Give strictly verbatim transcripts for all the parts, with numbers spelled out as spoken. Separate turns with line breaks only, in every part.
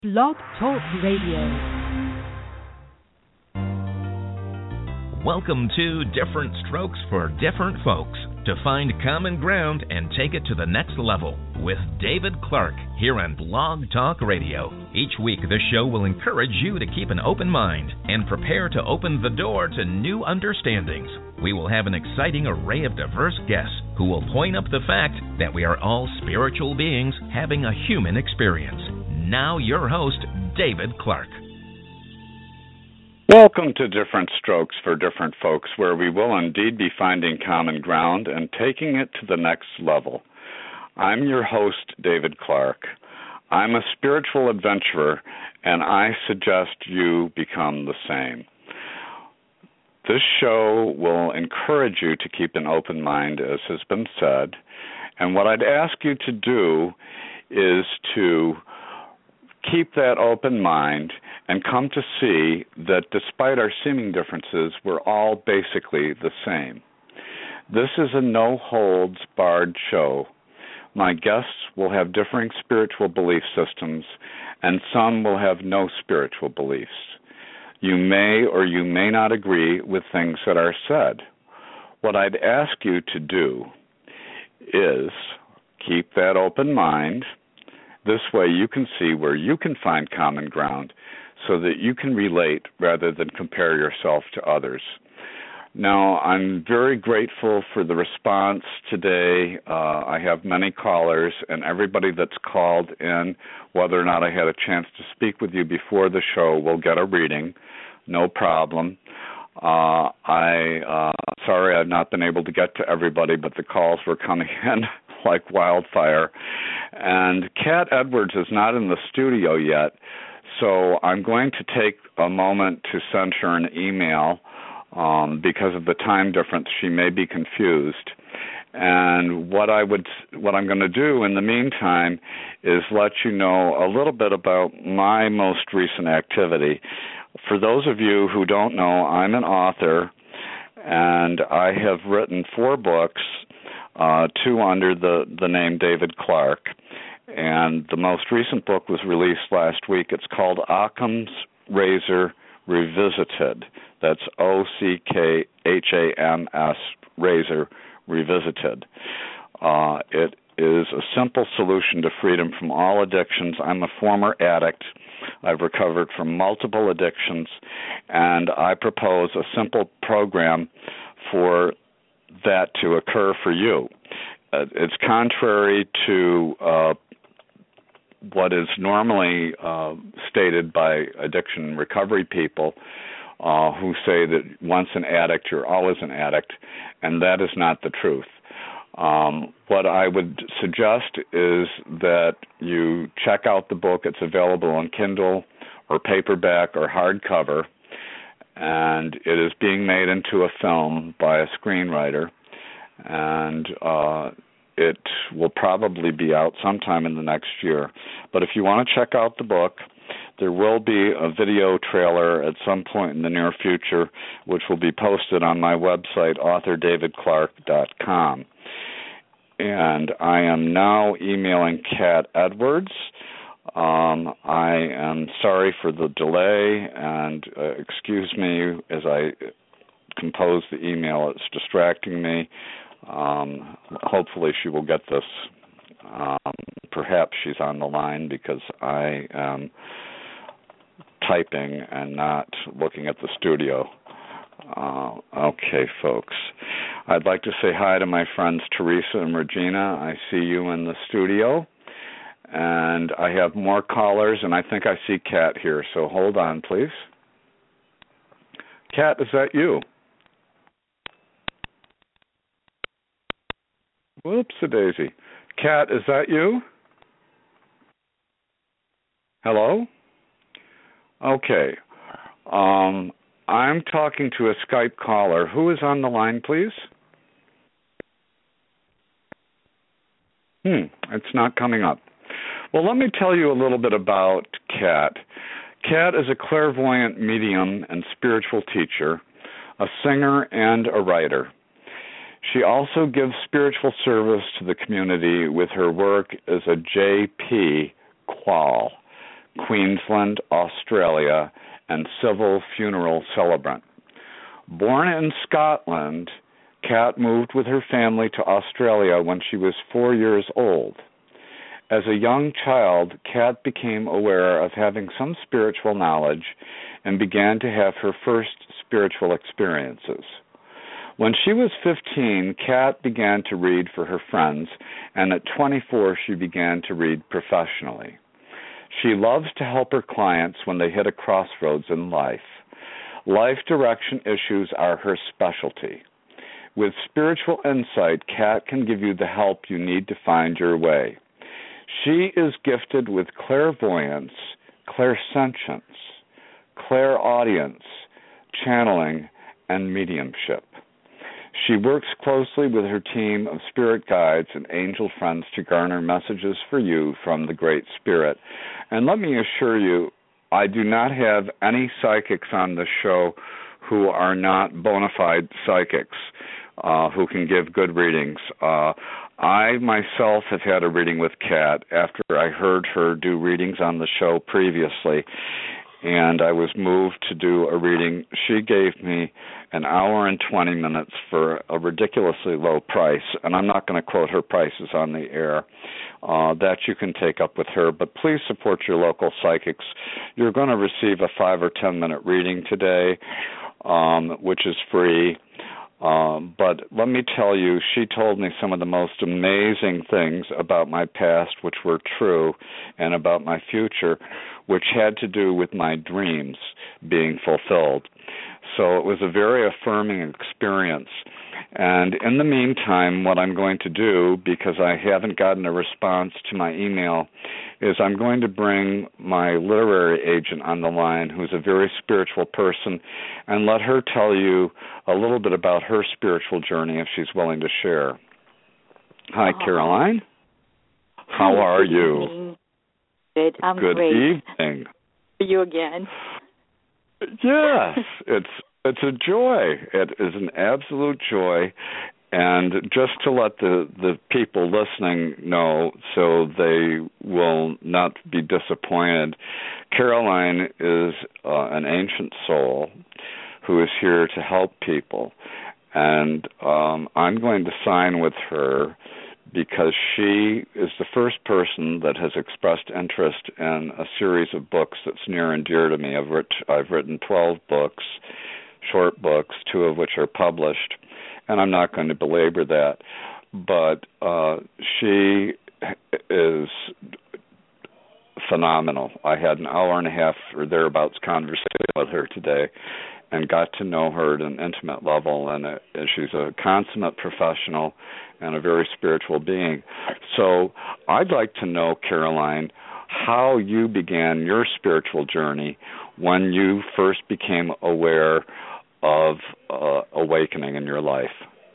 Blog Talk Radio.
Welcome to Different Strokes for Different Folks, to find common ground and take it to the next level with David Clark here on Blog Talk Radio. Each week, this show will encourage you to keep an open mind and prepare to open the door to new understandings. We will have an exciting array of diverse guests who will point up the fact that we are all spiritual beings having a human experience. Now your host, David Clark.
Welcome to Different Strokes for Different Folks, where we will indeed be finding common ground and taking it to the next level. I'm your host, David Clark. I'm a spiritual adventurer, and I suggest you become the same. This show will encourage you to keep an open mind, as has been said, and what I'd ask you to do is to keep that open mind and come to see that despite our seeming differences, we're all basically the same. This is a no-holds-barred show. My guests will have differing spiritual belief systems, and some will have no spiritual beliefs. You may or you may not agree with things that are said. What I'd ask you to do is keep that open mind. This way you can see where you can find common ground so that you can relate rather than compare yourself to others. Now, I'm very grateful for the response today. Uh, I have many callers, and everybody that's called in, whether or not I had a chance to speak with you before the show, will get a reading. No problem. Uh, I uh, sorry I've not been able to get to everybody, but the calls were coming in like wildfire. And Kat Edwards is not in the studio yet, so I'm going to take a moment to send her an email. Um, because of the time difference, she may be confused. And what I would, what I'm going to do in the meantime is let you know a little bit about my most recent activity. For those of you who don't know, I'm an author, and I have written four books, uh, two under the, the name David Clark. And the most recent book was released last week. It's called Occam's Razor Revisited. That's O C K H A M S, Razor Revisited. Uh, it is a simple solution to freedom from all addictions. I'm a former addict. I've recovered from multiple addictions, and I propose a simple program for that to occur for you. Uh, it's contrary to uh, what is normally uh, stated by addiction recovery people, uh, who say that once an addict, you're always an addict, and that is not the truth. Um, what I would suggest is that you check out the book. It's available on Kindle or paperback or hardcover, and it is being made into a film by a screenwriter, and uh, it will probably be out sometime in the next year. But if you want to check out the book, there will be a video trailer at some point in the near future, which will be posted on my website, author david clark dot com. And I am now emailing Kat Edwards. Um, I am sorry for the delay, and uh, excuse me as I compose the email. It's distracting me. Um, hopefully she will get this. Um, perhaps she's on the line because I am typing and not looking at the studio. Uh, okay, folks. I'd like to say hi to my friends Teresa and Regina. I see you in the studio. And I have more callers, and I think I see Kat here, so hold on, please. Kat, is that you? Whoops-a-daisy. Kat, is that you? Hello? Okay. Um, I'm talking to a Skype caller. Who is on the line, please? Hmm, it's not coming up. Well, let me tell you a little bit about Kat. Kat is a clairvoyant medium and spiritual teacher, a singer, and a writer. She also gives spiritual service to the community with her work as a J P Qual. Queensland, Australia, and civil funeral celebrant. Born in Scotland, Kat moved with her family to Australia when she was four years old. As a young child, Kat became aware of having some spiritual knowledge and began to have her first spiritual experiences. When she was fifteen, Kat began to read for her friends, and at twenty-four, she began to read professionally. She loves to help her clients when they hit a crossroads in life. Life direction issues are her specialty. With spiritual insight, Kat can give you the help you need to find your way. She is gifted with clairvoyance, clairsentience, clairaudience, channeling, and mediumship. She works closely with her team of spirit guides and angel friends to garner messages for you from the Great Spirit. And let me assure you, I do not have any psychics on the show who are not bona fide psychics, uh, who can give good readings. Uh, I myself have had a reading with Kat after I heard her do readings on the show previously, and I was moved to do a reading. She gave me an hour and twenty minutes for a ridiculously low price, and I'm not going to quote her prices on the air. Uh, that you can take up with her, but please support your local psychics. You're going to receive a five or ten minute reading today, um, which is free. Um, but let me tell you, she told me some of the most amazing things about my past, which were true, and about my future, which had to do with my dreams being fulfilled. So it was a very affirming experience. And in the meantime, what I'm going to do, because I haven't gotten a response to my email, is I'm going to bring my literary agent on the line, who's a very spiritual person, and let her tell you a little bit about her spiritual journey if she's willing to share. Hi,
oh.
Caroline. How
Hi,
are
good
you?
Evening. Good. I'm
good
great.
evening.
You again.
Yes, it's it's a joy. It is an absolute joy. And just to let the, the people listening know so they will not be disappointed, Caroline is uh, an ancient soul who is here to help people. And um, I'm going to sign with her because she is the first person that has expressed interest in a series of books that's near and dear to me. I've, writ- I've written twelve books, short books, two of which are published, and I'm not going to belabor that. But uh, she is phenomenal. I had an hour and a half or thereabouts conversation with her today and got to know her at an intimate level, and uh, she's a consummate professional and a very spiritual being. So I'd like to know, Caroline, how you began your spiritual journey when you first became aware of uh, awakening in your life.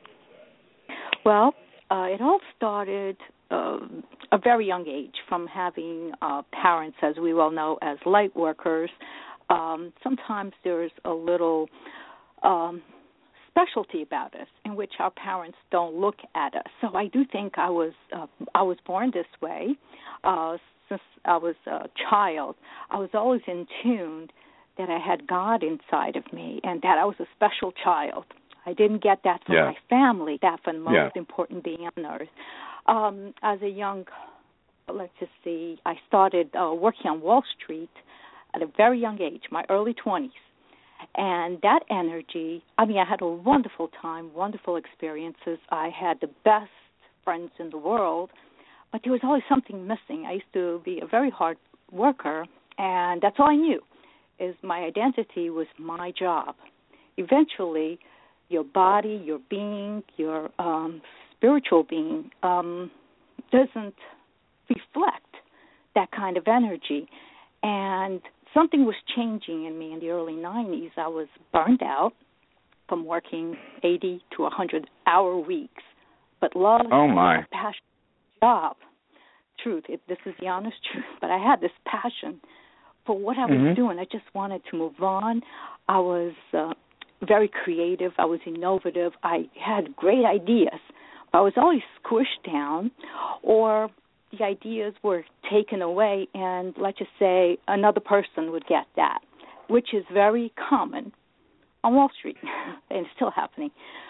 Well, uh, it all started uh, a very young age from having uh, parents, as we well know, as light workers. Um, sometimes there's a little um, specialty about us in which our parents don't look at us. So I do think I was uh, I was born this way. Uh, since I was a child, I was always in tune that I had God inside of me and that I was a special child. I didn't get that from
yeah.
my family, that from the most
yeah.
important being on earth. Um, as a young, let's just see, I started uh, working on Wall Street at a very young age, my early twenties. And that energy, I mean, I had a wonderful time, wonderful experiences. I had the best friends in the world, but there was always something missing. I used to be a very hard worker, and that's all I knew, is my identity was my job. Eventually, your body, your being, your um, spiritual being um, doesn't reflect that kind of energy. And something was changing in me in the early nineties. I was burned out from working eighty to one hundred hour weeks, but loved
oh my.
a passion job. Truth, it, this is the honest truth. But I had this passion for what I was
mm-hmm.
doing. I just wanted to move on. I was uh, very creative. I was innovative. I had great ideas. But I was always squished down or the ideas were taken away, and let's just say another person would get that, which is very common on Wall Street, and it's still happening.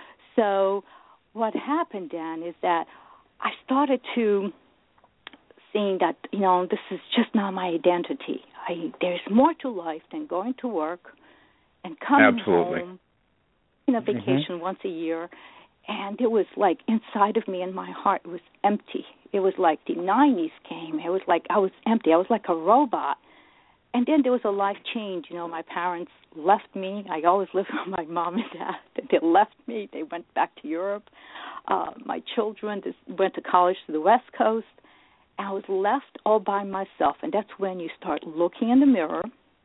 So what happened then is that I started to seeing that, you know, this is just not my identity. I, there's more to life than going to work and coming
Absolutely.
home, you know, vacation mm-hmm. once a year. And it was like inside of me and my heart was empty. It was like the nineties came. It was like I was empty. I was like a robot. And then there was a life change. You know, my parents left me. I always lived with my mom and dad. They left me. They went back to Europe. Uh, my children went to college to the West Coast. And I was left all by myself. And that's when you start looking in the mirror.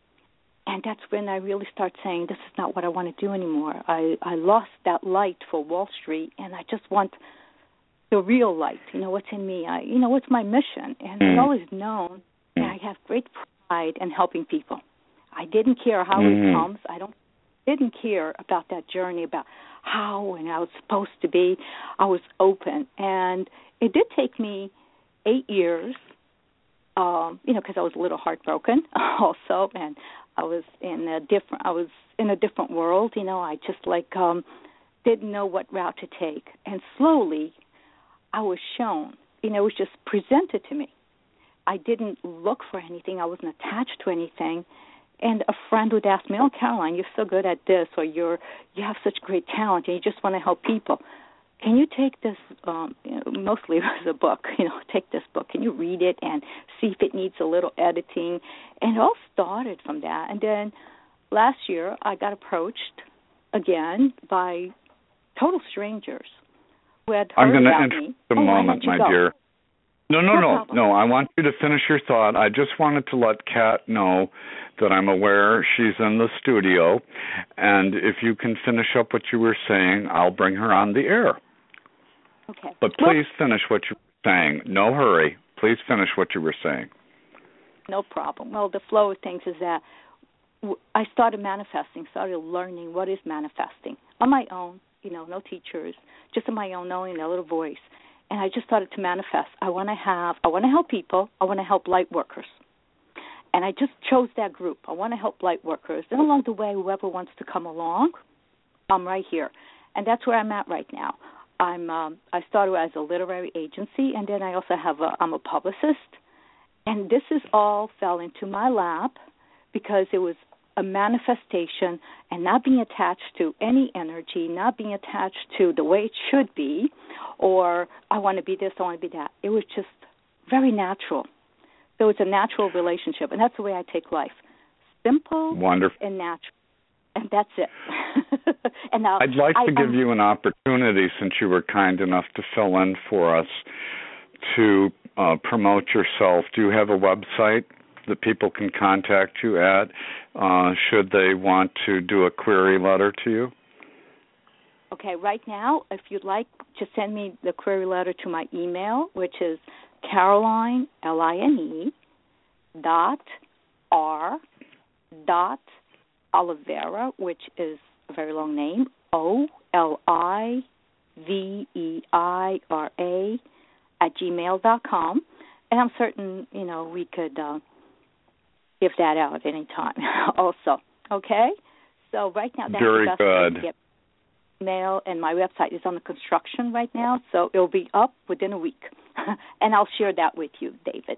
And that's when I really start saying, this is not what I want to do anymore. I, I lost that light for Wall Street, and I just want the real light. You know, what's in me? I, you know, what's my mission? And mm. I've always known that I have great pride in helping people. I didn't care how mm. it comes. I don't didn't care about that journey, about how and I was supposed to be. I was open. And it did take me eight years, um, you know, because I was a little heartbroken also, and I was in a different. I was in a different world, you know. I just like um, didn't know what route to take, and slowly, I was shown. You know, it was just presented to me. I didn't look for anything. I wasn't attached to anything. And a friend would ask me, "Oh, Caroline, you're so good at this, or you're you have such great talent, and you just want to help people. Can you take this, um, you know, mostly it was a book, you know, take this book. Can you read it and see if it needs a little editing?" And it all started from that. And then last year I got approached again by total strangers who had heard
I'm going to
about
interrupt
me.
a
oh,
moment, my go? dear. No, no,
no,
no, no. I want you to finish your thought. I just wanted to let Kat know that I'm aware she's in the studio, and if you can finish up what you were saying, I'll bring her on the air.
Okay.
But please well, finish what you were saying. No hurry. Please finish what you were saying.
No problem. Well, the flow of things is that I started manifesting, started learning what is manifesting on my own, you know, no teachers, just on my own, knowing that little voice. And I just started to manifest. I want to have, I want to help people. I want to help light workers. And I just chose that group. I want to help light workers. And along the way, whoever wants to come along, I'm right here. And that's where I'm at right now. I'm, um, I started as a literary agency, and then I also have a, I'm a publicist. And this is all fell into my lap because it was a manifestation and not being attached to any energy, not being attached to the way it should be, or I want to be this, I want to be that. It was just very natural. So it's a natural relationship, and that's the way I take life. Simple
Wonderful.
and natural. And that's it. and now,
I'd like
I,
to give
um,
you an opportunity, since you were kind enough to fill in for us, to uh, promote yourself. Do you have a website that people can contact you at uh, should they want to do a query letter to you?
Okay, right now, if you'd like to send me the query letter to my email, which is Caroline, L I N E, dot R, dot Oliveira, which is a very long name, O L I V E I R A, at gmail dot com. And I'm certain, you know, we could uh, give that out any time also. Okay? So right now, that's
very
the best
good.
way to get mail, and my website is under construction right now, so it'll be up within a week. And I'll share that with you, David.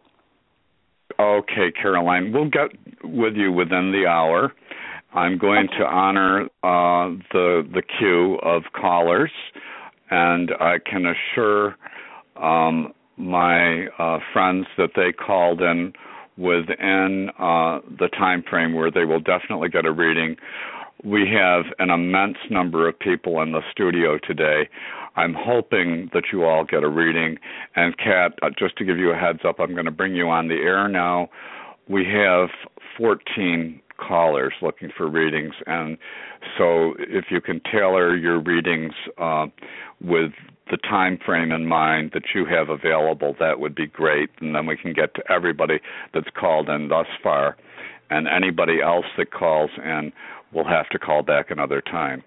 Okay, Caroline. We'll get with you within the hour. I'm going okay. to honor uh, the the queue of callers, and I can assure um, my uh, friends that they called in within uh, the time frame where they will definitely get a reading. We have an immense number of people in the studio today. I'm hoping that you all get a reading. And, Kat, uh, just to give you a heads up, I'm going to bring you on the air now. We have fourteen callers looking for readings, and so if you can tailor your readings uh, with the time frame in mind that you have available, that would be great, and then we can get to everybody that's called in thus far. And anybody else that calls in will have to call back another time.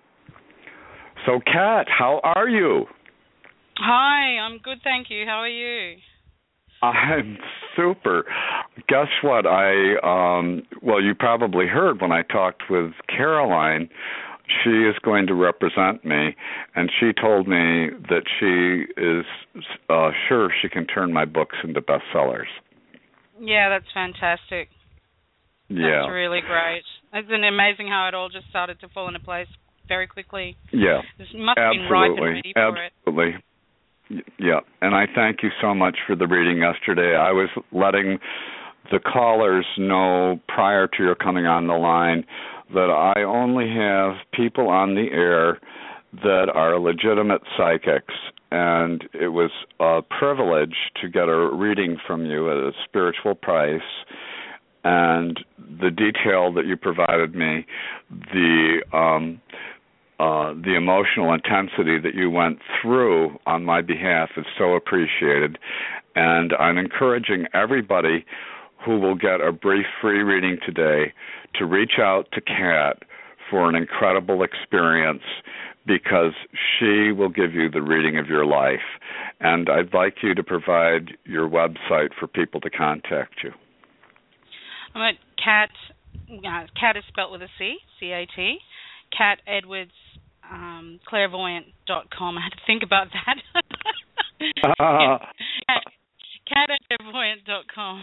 So, Kat, how are you?
Hi, I'm good, thank you. How are you?
I'm super. Guess what? I um, well, you probably heard when I talked with Caroline. She is going to represent me, and she told me that she is uh, sure she can turn my books into bestsellers.
Yeah, that's fantastic.
Yeah.
That's really great. Isn't it amazing how it all just started to fall into place very quickly?
Yeah.
This must
Absolutely.
have been ripe and ready for it.
Absolutely. Yeah, and I thank you so much for the reading yesterday. I was letting the callers know prior to your coming on the line that I only have people on the air that are legitimate psychics, and it was a privilege to get a reading from you at a spiritual price. And the detail that you provided me, the um, uh, the emotional intensity that you went through on my behalf is so appreciated. And I'm encouraging everybody who will get a brief free reading today to reach out to Kat for an incredible experience, because she will give you the reading of your life. And I'd like you to provide your website for people to contact you.
I'm at Kat, uh, Kat is spelled with a C, C A T, Kat Edwards, um, clairvoyant dot com. I had to think about that.
uh,
Kat at clairvoyant dot com.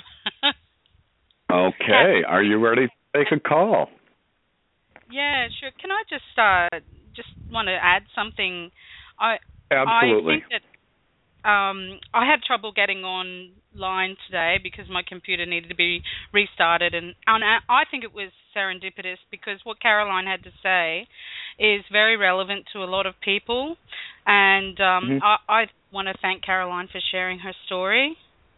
Okay. Kat. Are you ready to take a call?
Yeah, sure. Can I just uh, just want to add something? I
Absolutely.
I think that um, I had trouble getting online today because my computer needed to be restarted, and, and I think it was serendipitous because what Caroline had to say is very relevant to a lot of people, and um, mm-hmm. I, I want to thank Caroline for sharing her story.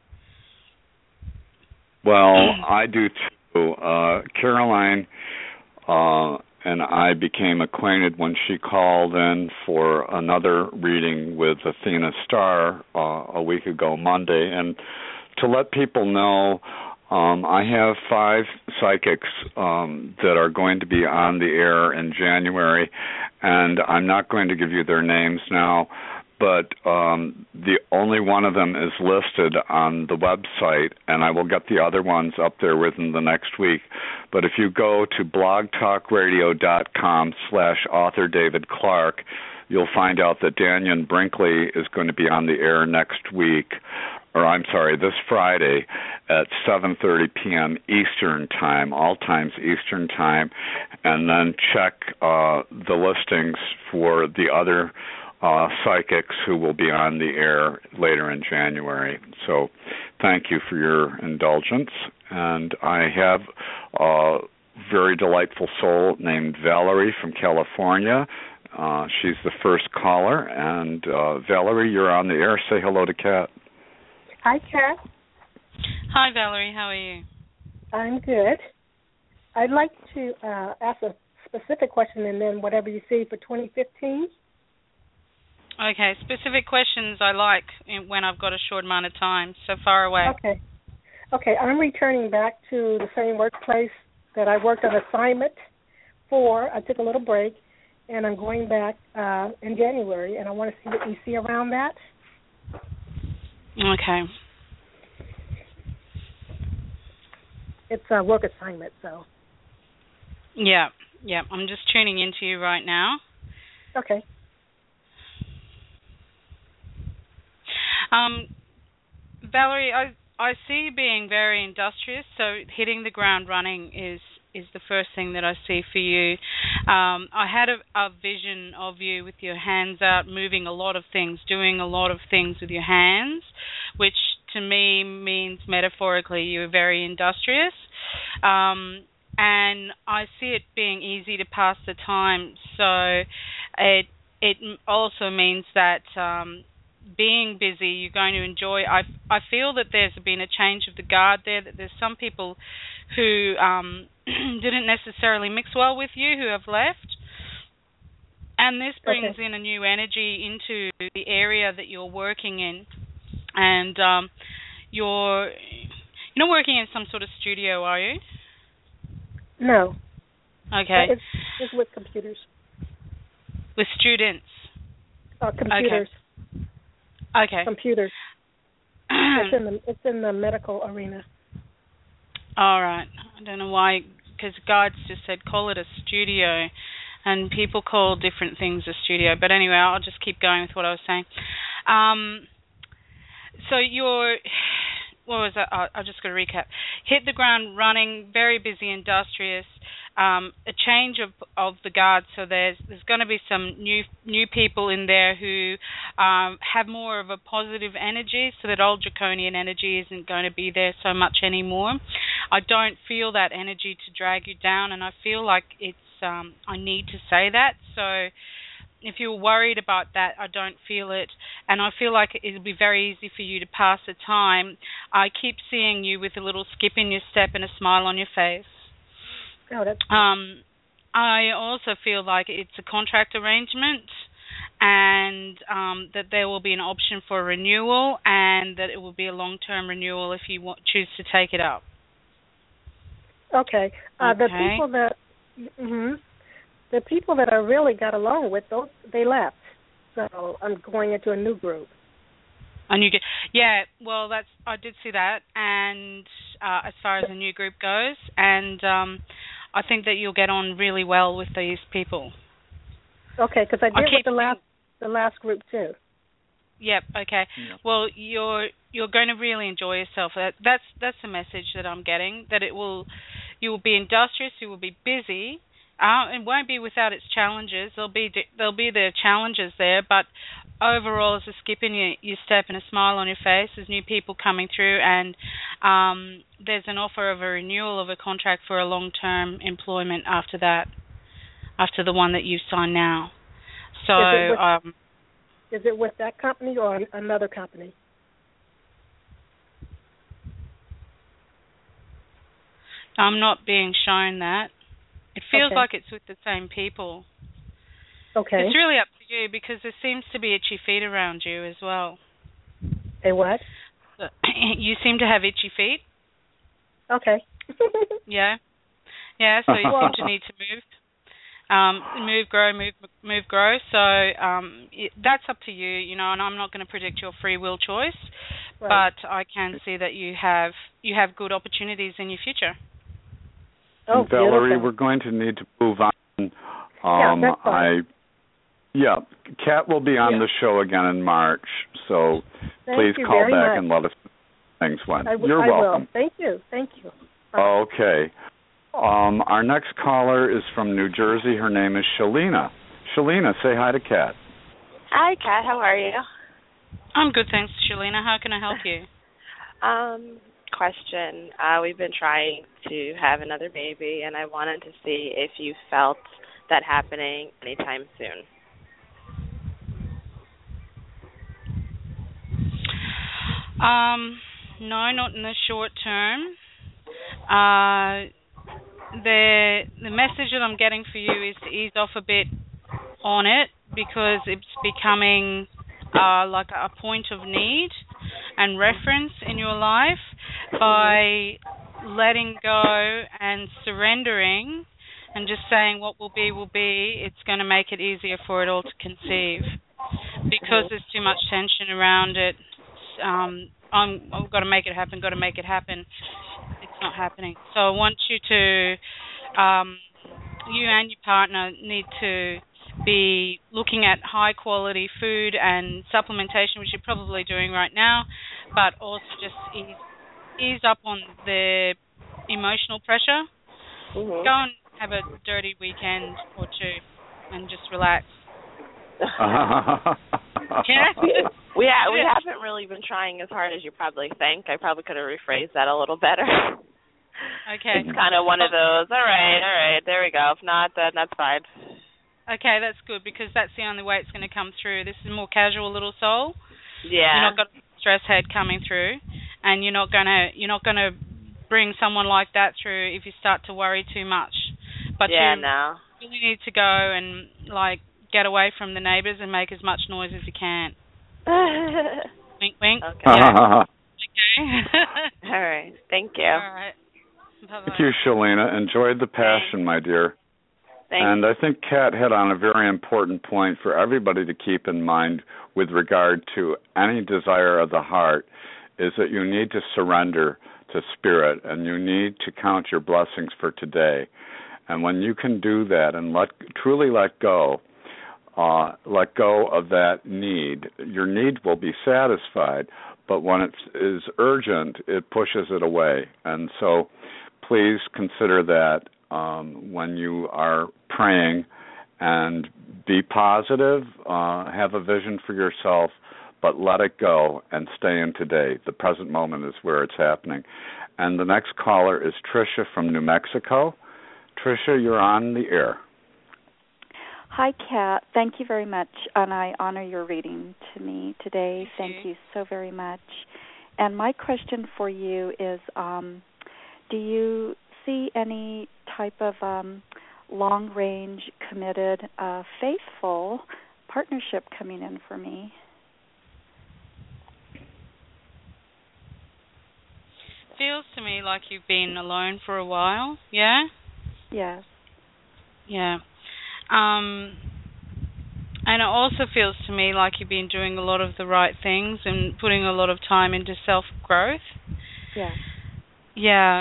Well, I do too. Uh, Caroline uh, and I became acquainted when she called in for another reading with Athena Starr uh, a week ago Monday. And to let people know, um, I have five psychics um, that are going to be on the air in January, and I'm not going to give you their names now, but um, the only one of them is listed on the website, and I will get the other ones up there within the next week. But if you go to blogtalkradio.com slash author David Clark, you'll find out that Daniel Brinkley is going to be on the air next week, or I'm sorry, this Friday at seven thirty p.m. Eastern Time, all times Eastern Time, and then check uh, the listings for the other Uh, psychics who will be on the air later in January. So thank you for your indulgence. And I have a very delightful soul named Valerie from California. Uh, she's the first caller. And uh, Valerie, you're on the air. Say hello to Kat.
Hi, Kat.
Hi, Valerie. How are you?
I'm good. I'd like to uh, ask a specific question and then whatever you see for twenty fifteen.
Okay, specific questions I like when I've got a short amount of time. So far away.
Okay. Okay, I'm returning back to the same workplace that I worked on assignment for. I took a little break, and I'm going back uh, in January, and I want to see what you see around that.
Okay.
It's a work assignment, so.
Yeah, yeah. I'm just tuning into you right now.
Okay.
Um, Valerie, I I see you being very industrious, so hitting the ground running is, is the first thing that I see for you. Um, I had a, a vision of you with your hands out, moving a lot of things, doing a lot of things with your hands, which to me means metaphorically you're very industrious. Um, and I see it being easy to pass the time, so it it also means that Um, being busy, you're going to enjoy. I I feel that there's been a change of the guard there, that there's some people who um, didn't necessarily mix well with you who have left. And this brings
okay.
in a new energy into the area that you're working in. And um, you're, you're not working in some sort of studio, are you?
No.
Okay.
It's, it's with computers.
With students?
Uh, computers.
Okay. Okay.
Computers. it's in the it's in the medical arena.
All right. I don't know why, because guides just said call it a studio, and people call different things a studio. But anyway, I'll just keep going with what I was saying. Um, so you're, what was that? I, I just got to recap. Hit the ground running, very busy, industrious. Um, a change of of the guards, so there's there's going to be some new new people in there who um, have more of a positive energy, so that old draconian energy isn't going to be there so much anymore. I don't feel that energy to drag you down, and I feel like it's um, I need to say that. So if you're worried about that, I don't feel it, and I feel like it'll be very easy for you to pass the time. I keep seeing you with a little skip in your step and a smile on your face.
Oh, that's
um, I also feel like it's a contract arrangement, and um, that there will be an option for renewal, and that it will be a long-term renewal if you want, choose to take it up.
Okay. Uh,
okay.
The people that mm-hmm, the people that I really got along with, those they left. So I'm going into a new group.
A new, yeah. Well, that's I did see that, and uh, as far as the new group goes, and um, I think that you'll get on really well with these people.
Okay, because I did
I
with the last the last group too.
Yep. Okay. Yep. Well, you're you're going to really enjoy yourself. That, that's that's the message that I'm getting. That it will, you will be industrious. You will be busy. Uh, it won't be without its challenges. There'll be there'll be the challenges there, but overall, it's a skip in your, your step and a smile on your face. There's new people coming through, and um, there's an offer of a renewal of a contract for a long-term employment after that, after the one that you sign now. So,
is it with,
um,
is it with that company or another company?
I'm not being shown that. It feels
okay.
like it's with the same people.
Okay.
It's really up to you, because there seems to be itchy feet around you as well.
Hey, what?
You seem to have itchy feet.
Okay.
yeah. Yeah, so you seem to need to move. Um, move, grow, move, move, grow. So um, it, that's up to you, you know, and I'm not going to predict your free will choice,
right.
but I can see that you have you have good opportunities in your future.
Oh,
Valerie,
beautiful.
we're going to need to move on. Um,
yeah, that's fine.
I, yeah, Kat will be on
yeah.
the show again in March, so
Thank
please
you
call
very
back
much.
and let us know how things went.
I w-
You're
I
welcome.
Will. Thank you. Thank you.
Bye. Okay. Um, our next caller is from New Jersey. Her name is Shalina. Shalina, say hi to Kat.
Hi, Kat. How are you?
I'm good, thanks, Shalina. How can I help you?
um, question. Uh, we've been trying to have another baby, and I wanted to see if you felt that happening anytime soon.
Um, no, not in the short term. Uh, the the message that I'm getting for you is to ease off a bit on it, because it's becoming uh, like a point of need and reference in your life. By letting go and surrendering and just saying what will be will be, it's going to make it easier for it all to conceive. Because there's too much tension around it, um, I'm, I've got to make it happen, got to make it happen. It's not happening. So I want you to, um, you and your partner need to be looking at high quality food and supplementation, which you're probably doing right now, but also just ease, ease up on the emotional pressure.
Mm-hmm.
Go and have a dirty weekend or two and just relax.
yeah. We ha- we haven't really been trying as hard as you probably think. I probably could have rephrased that a little better.
Okay.
It's kind of one of those, all right, all right, there we go. If not, then that's fine.
Okay, that's good, because that's the only way it's going to come through. This is more casual little soul.
Yeah.
You're not got a stress head coming through, and you're not gonna you're not gonna bring someone like that through if you start to worry too much. But
yeah,
you
no.
really need to go and like get away from the neighbours and make as much noise as you can. Wink, wink.
Okay.
Yeah. Okay.
All right. Thank you.
All right. Bye-bye.
Thank you, Shalina. Enjoyed the passion, my dear.
Thanks.
And I think Kat hit on a very important point for everybody to keep in mind with regard to any desire of the heart is that you need to surrender to Spirit, and you need to count your blessings for today. And when you can do that and let truly let go, uh, let go of that need, your need will be satisfied, but when it is urgent, it pushes it away. And so please consider that um, when you are praying, and be positive, uh, have a vision for yourself, but let it go and stay in today. The present moment is where it's happening. And the next caller is Tricia from New Mexico. Tricia, you're on the air.
Hi, Kat. Thank you very much, and I honor your reading to me today. Thank, Thank you. you so very much. And my question for you is, um, do you see any type of um, long-range, committed, uh, faithful partnership coming in for me?
Feels to me like you've been alone for a while, yeah?
Yes.
Yeah. Um, and it also feels to me like you've been doing a lot of the right things and putting a lot of time into self-growth.
Yeah.
Yeah.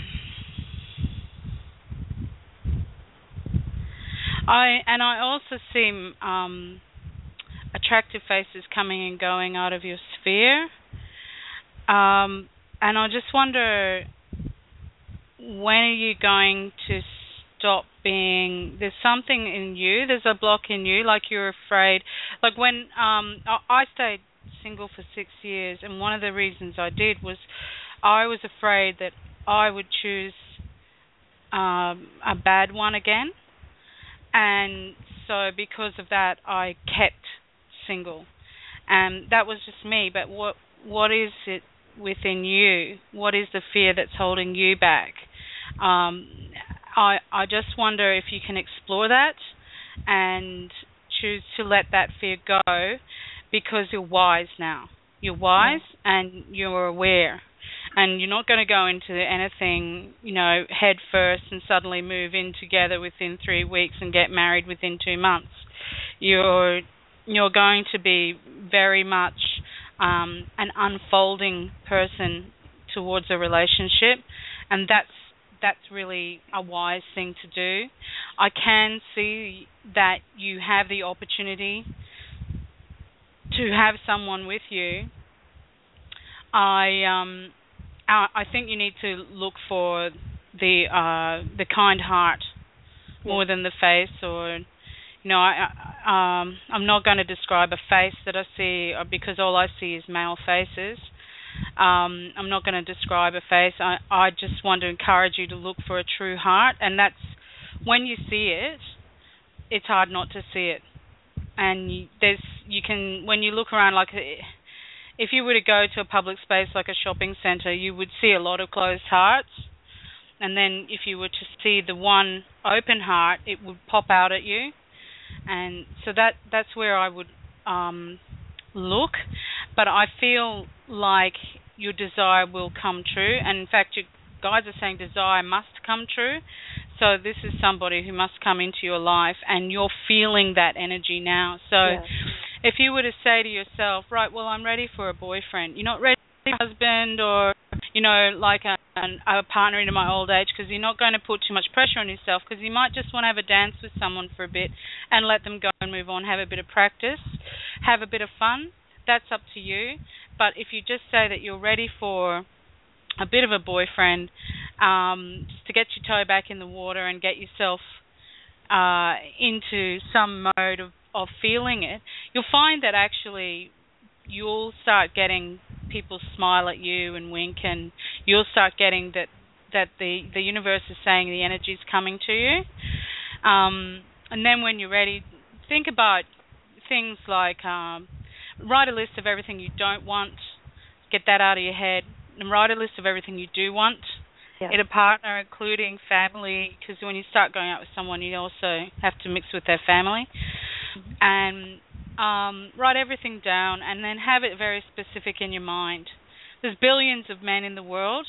I and I also see um, attractive faces coming and going out of your sphere. Um, and I just wonder, when are you going to stop being, there's something in you, there's a block in you, like you're afraid. Like when um, I, I stayed single for six years, and one of the reasons I did was I was afraid that I would choose um, a bad one again. And so because of that, I kept single. And that was just me. But what what is it within you? What is the fear that's holding you back? Um, I I just wonder if you can explore that and choose to let that fear go, because you're wise now. You're wise, yeah. And you're aware. And you're not going to go into anything, you know, head first and suddenly move in together within three weeks and get married within two months. You're you're going to be very much um, an unfolding person towards a relationship, and that's that's really a wise thing to do. I can see that you have the opportunity to have someone with you. I um. I think you need to look for the uh, the kind heart more yeah. than the face, or you know, I, I um, I'm not going to describe a face that I see because all I see is male faces. Um, I'm not going to describe a face. I I just want to encourage you to look for a true heart, and that's when you see it, it's hard not to see it. And you, there's you can when you look around, like, if you were to go to a public space like a shopping centre, you would see a lot of closed hearts. And then if you were to see the one open heart, it would pop out at you. And so that that's where I would um, look. But I feel like your desire will come true. And in fact, your guides are saying desire must come true. So this is somebody who must come into your life, and you're feeling that energy now. So
yeah.
if you were to say to yourself, right, well, I'm ready for a boyfriend. You're not ready for a husband or, you know, like a, an, a partner into my old age, because you're not going to put too much pressure on yourself, because you might just want to have a dance with someone for a bit and let them go and move on, have a bit of practice, have a bit of fun. That's up to you. But if you just say that you're ready for a bit of a boyfriend, um, just to get your toe back in the water and get yourself uh, into some mode of, of feeling it, you'll find that actually you'll start getting people smile at you and wink, and you'll start getting that, that the, the universe is saying the energy is coming to you. Um, and then when you're ready, think about things like um, write a list of everything you don't want, get that out of your head, and write a list of everything you do want. Yeah. In a partner, including family, because when you start going out with someone, you also have to mix with their family. Mm-hmm. And um, write everything down, and then have it very specific in your mind. There's billions of men in the world,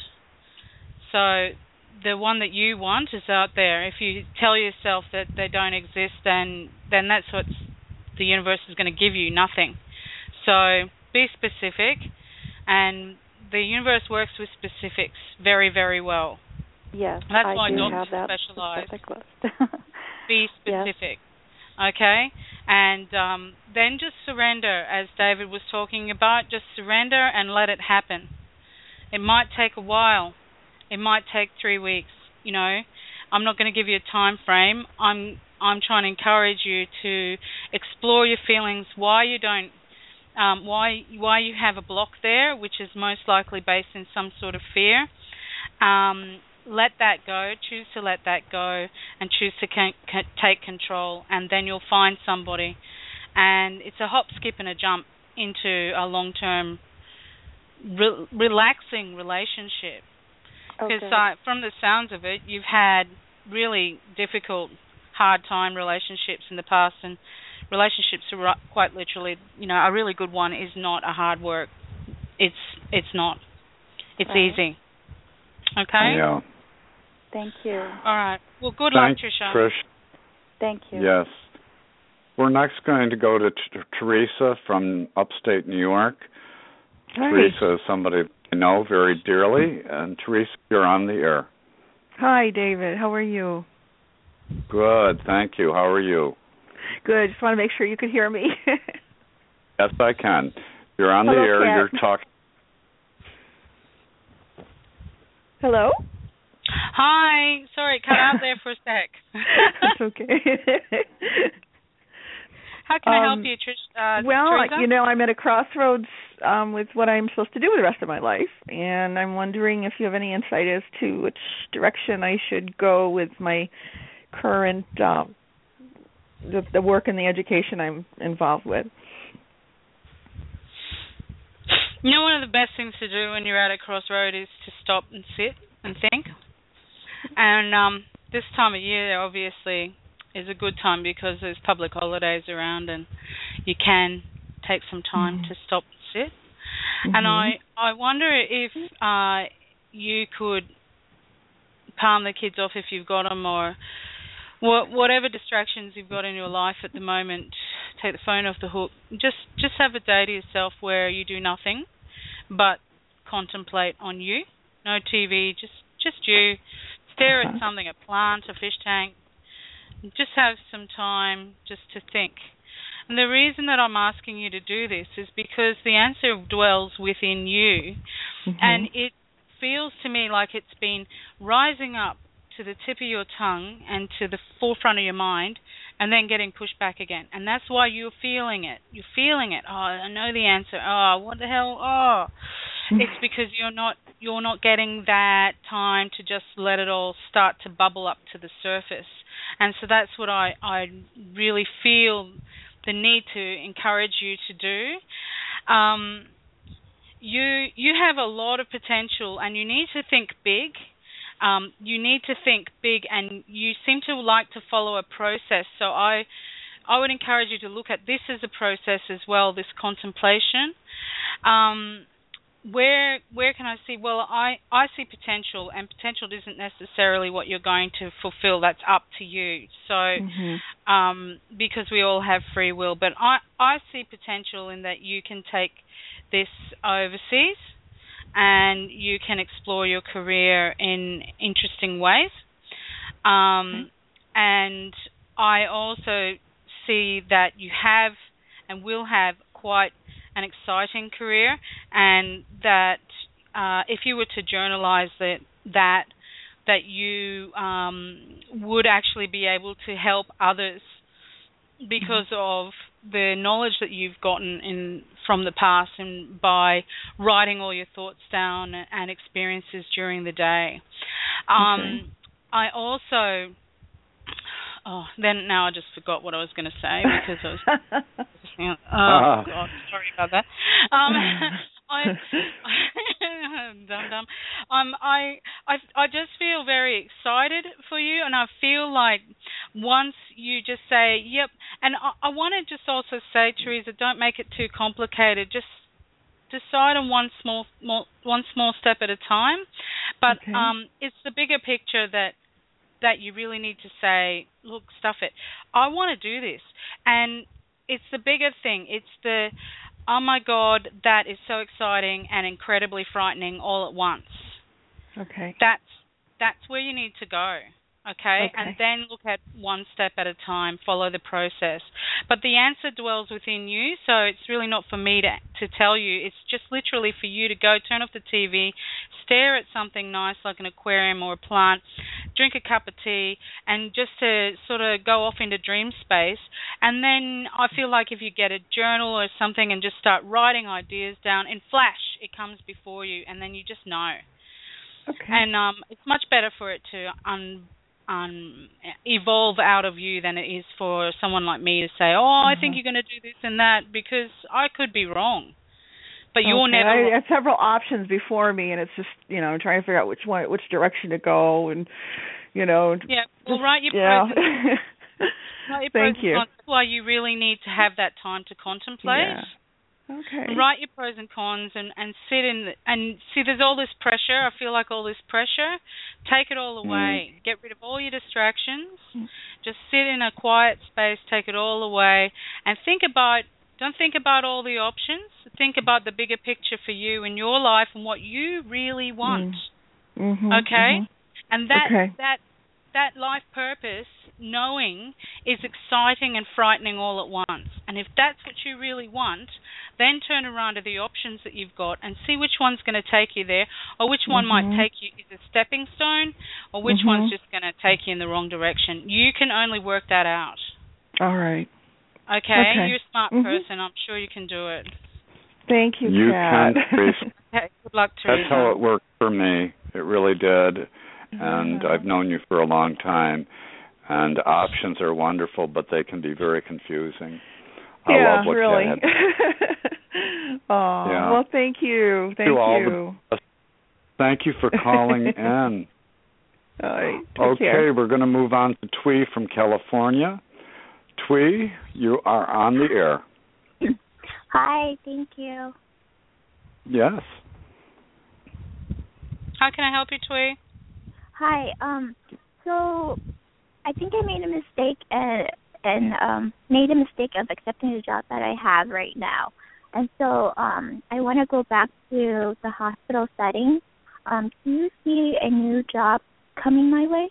so the one that you want is out there. If you tell yourself that they don't exist, then then that's what the universe is going to give you, nothing. So be specific, and the universe works with specifics very, very well.
Yes,
That's
I
why
do
doctors
have that
specialize.
specific list.
Be specific.
Yes.
Okay? And um, then just surrender, as David was talking about. Just surrender and let it happen. It might take a while. It might take three weeks. You know, I'm not going to give you a time frame. I'm I'm trying to encourage you to explore your feelings, why you don't, um, why why you have a block there, which is most likely based in some sort of fear. Um, let that go. Choose to let that go, and choose to can, can take control, and then you'll find somebody. And it's a hop, skip, and a jump into a long-term, re- relaxing relationship. Because
okay.
uh, from the sounds of it, you've had really difficult, hard time relationships in the past, and relationships are quite literally, you know, a really good one is not a hard work. It's it's not. It's
right.
easy. Okay?
Yeah.
Thank you.
All right. Well, good
Thanks,
luck, Trisha.
Trish.
Thank you.
Yes. We're next going to go to T- Teresa from upstate New York.
Hi.
Teresa is somebody I know very dearly, and Teresa, you're on the air.
Hi, David. How are you?
Good, thank you. How are you?
Good. Just want to make sure you can hear me.
Yes, I can. You're on
Hello,
the air.
Kat.
You're talking.
Hello?
Hi. Sorry, cut out there for a sec.
That's okay.
How can I help
Um,
you, Trish? Uh,
well,
Teresa?
you know, I'm at a crossroads um, with what I'm supposed to do with the rest of my life, and I'm wondering if you have any insight as to which direction I should go with my current um, the, the work and the education I'm involved with.
You know, one of the best things to do when you're at a crossroad is to stop and sit and think. And um, this time of year, obviously, is a good time because there's public holidays around and you can take some time mm-hmm. to stop and sit. Mm-hmm. And I, I wonder if uh, you could palm the kids off if you've got them, or wh- whatever distractions you've got in your life at the moment, take the phone off the hook. Just just have a day to yourself where you do nothing but contemplate on you. No T V, just just you. Stare uh-huh. at something, a plant, a fish tank. Just have some time just to think. And the reason that I'm asking you to do this is because the answer dwells within you. Mm-hmm. And it feels to me like it's been rising up to the tip of your tongue and to the forefront of your mind, and then getting pushed back again. And that's why you're feeling it. You're feeling it. Oh, I know the answer. Oh, what the hell? Oh. It's because you're not you're not getting that time to just let it all start to bubble up to the surface. And so that's what I, I really feel the need to encourage you to do. Um, you you have a lot of potential, and you need to think big. Um, you need to think big, and you seem to like to follow a process. So I, I would encourage you to look at this as a process as well, this contemplation. Um, where where can I see? Well, I, I see potential, and potential isn't necessarily what you're going to fulfill. That's up to you. So, mm-hmm. um, because we all have free will, but I, I see potential in that you can take this overseas, and you can explore your career in interesting ways. Um, okay. And I also see that you have and will have quite an exciting career, and that uh, if you were to journalize that, that, that you um, would actually be able to help others because mm-hmm. of the knowledge that you've gotten in from the past, and by writing all your thoughts down and experiences during the day. Um, okay. I also, oh, then now I just forgot what I was going to say because I was, oh uh, God, sorry about that. Um, I, dumb dumb. Um, I, I, I just feel very excited for you, and I feel like once you just say, yep, and I, I want to just also say, Teresa, don't make it too complicated. Just decide on one small, small one small step at a time. But okay. um, it's the bigger picture that that you really need to say, look, stuff it. I want to do this, and it's the bigger thing. It's the oh my God, that is so exciting and incredibly frightening all at once.
Okay.
That's that's where you need to go. Okay?
Okay.
And then look at one step at a time, follow the process. But the answer dwells within you, so it's really not for me to to tell you. It's just literally for you to go, turn off the T V, stare at something nice like an aquarium or a plant, drink a cup of tea, and just to sort of go off into dream space. And then I feel like if you get a journal or something and just start writing ideas down, in flash, it comes before you, and then you just know.
Okay.
And um, it's much better for it to un Um, evolve out of you than it is for someone like me to say, oh, I think you're going to do this and that, because I could be wrong. But you're
okay.
never...
I have several options before me, and it's just, you know, trying to figure out which one, which direction to go, and, you know...
Yeah, well,
just,
write your
yeah.
pros and write your
Thank
pros
you.
and cons. That's why you really need to have that time to contemplate.
Yeah. Okay.
Write your pros and cons and, and sit in the, and see there's all this pressure. I feel like all this pressure. Take it all away. Mm. Get rid of all your distractions. Mm. Just sit in a quiet space, take it all away, and think about, don't think about all the options. Think about the bigger picture for you in your life and what you really want.
Mm. Mm-hmm,
okay?
Mm-hmm.
And that
okay.
that that life purpose, knowing, is exciting and frightening all at once. And if that's what you really want, then turn around to the options that you've got and see which one's going to take you there, or which one
mm-hmm.
might take you as a stepping stone, or which
mm-hmm.
one's just going to take you in the wrong direction. You can only work that out.
All right.
Okay?
okay.
You're a smart
mm-hmm.
person. I'm sure you can do it.
Thank you,
You
Kat.
can,
Okay, good luck, Teresa.
That's how it worked for me. It really did. And
yeah.
I've known you for a long time. And options are wonderful, but they can be very confusing. I
yeah,
love what
really.
Kat had.
Oh,
yeah.
well, thank you. Thank
to all
you.
The, thank you for calling in.
All right.
Okay,
care.
we're going to move on to Twee from California. Twee, you are on the air.
Hi, thank you.
Yes.
How can I help you, Twee?
Hi. Um. So, I think I made a mistake and and um made a mistake of accepting the job that I have right now, and so um I want to go back to the hospital setting. Um. Do you see a new job coming my way?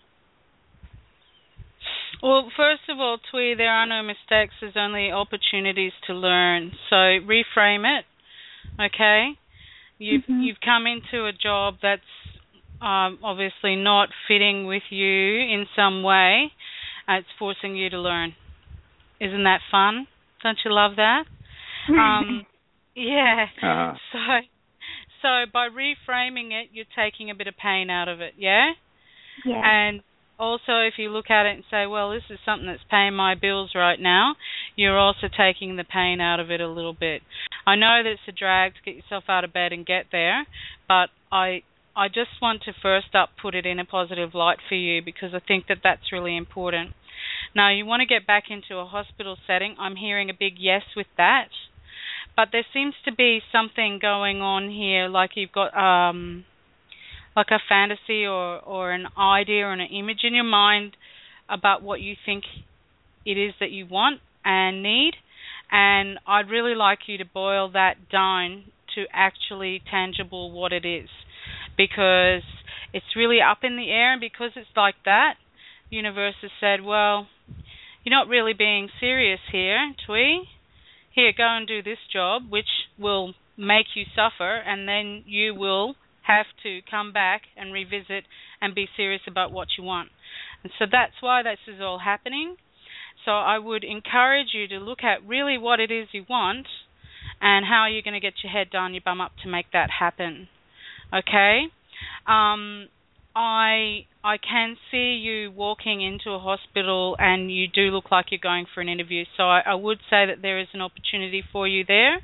Well, first of all, Twee, there are no mistakes. There's only opportunities to learn. So reframe it, okay? You've
mm-hmm.
you've come into a job that's um, obviously not fitting with you in some way. Uh, it's forcing you to learn. Isn't that fun? Don't you love that? um, yeah.
Uh-huh.
So, so by reframing it, you're taking a bit of pain out of it, yeah?
Yeah.
And also, if you look at it and say, well, this is something that's paying my bills right now, you're also taking the pain out of it a little bit. I know that it's a drag to get yourself out of bed and get there, but I I just want to first up put it in a positive light for you, because I think that that's really important. Now, you want to get back into a hospital setting. I'm hearing a big yes with that. But there seems to be something going on here, like you've got... um. like a fantasy or, or an idea or an image in your mind about what you think it is that you want and need. And I'd really like you to boil that down to actually tangible what it is, because it's really up in the air, and because it's like that, the universe has said, well, you're not really being serious here, Twee. Here, go and do this job, which will make you suffer, and then you will have to come back and revisit and be serious about what you want. And so that's why this is all happening. So I would encourage you to look at really what it is you want and how you're going to get your head down, your bum up to make that happen. Okay? Um, I I can see you walking into a hospital and you do look like you're going for an interview. So I, I would say that there is an opportunity for you there.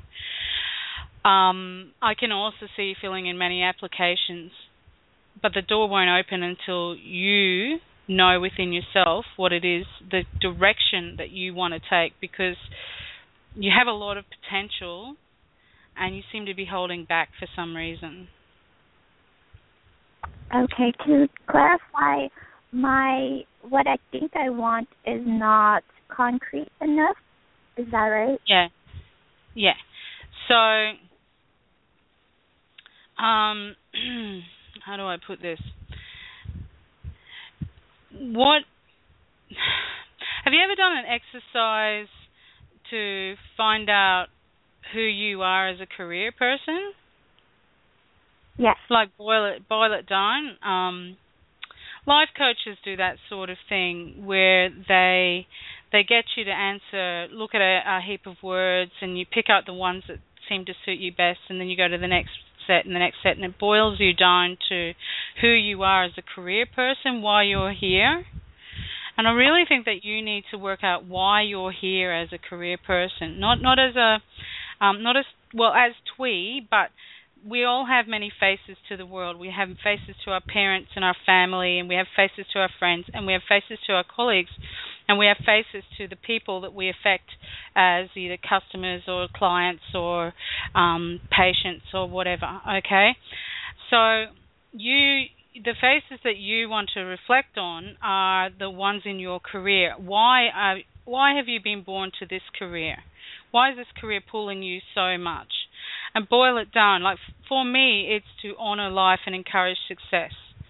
Um, I can also see you filling in many applications, but the door won't open until you know within yourself what it is, the direction that you want to take, because you have a lot of potential and you seem to be holding back for some reason.
Okay, to clarify, my what I think I want is not concrete enough. Is that right?
Yeah. Yeah. So, um, how do I put this? What have you ever done an exercise to find out who you are as a career person?
Yes.
Like boil it, boil it down. Um, life coaches do that sort of thing where they they get you to answer, look at a, a heap of words, and you pick out the ones that seem to suit you best, and then you go to the next set and the next set, and it boils you down to who you are as a career person, why you're here. And I really think that you need to work out why you're here as a career person, not not as a um, not as well as Twee, but we all have many faces to the world. We have faces to our parents and our family, and we have faces to our friends, and we have faces to our colleagues, and we have faces to the people that we affect as either customers or clients or um, patients or whatever, okay? So you, the faces that you want to reflect on are the ones in your career. Why are, why have you been born to this career? Why is this career pulling you so much? And boil it down. Like for me, it's to honor life and encourage success.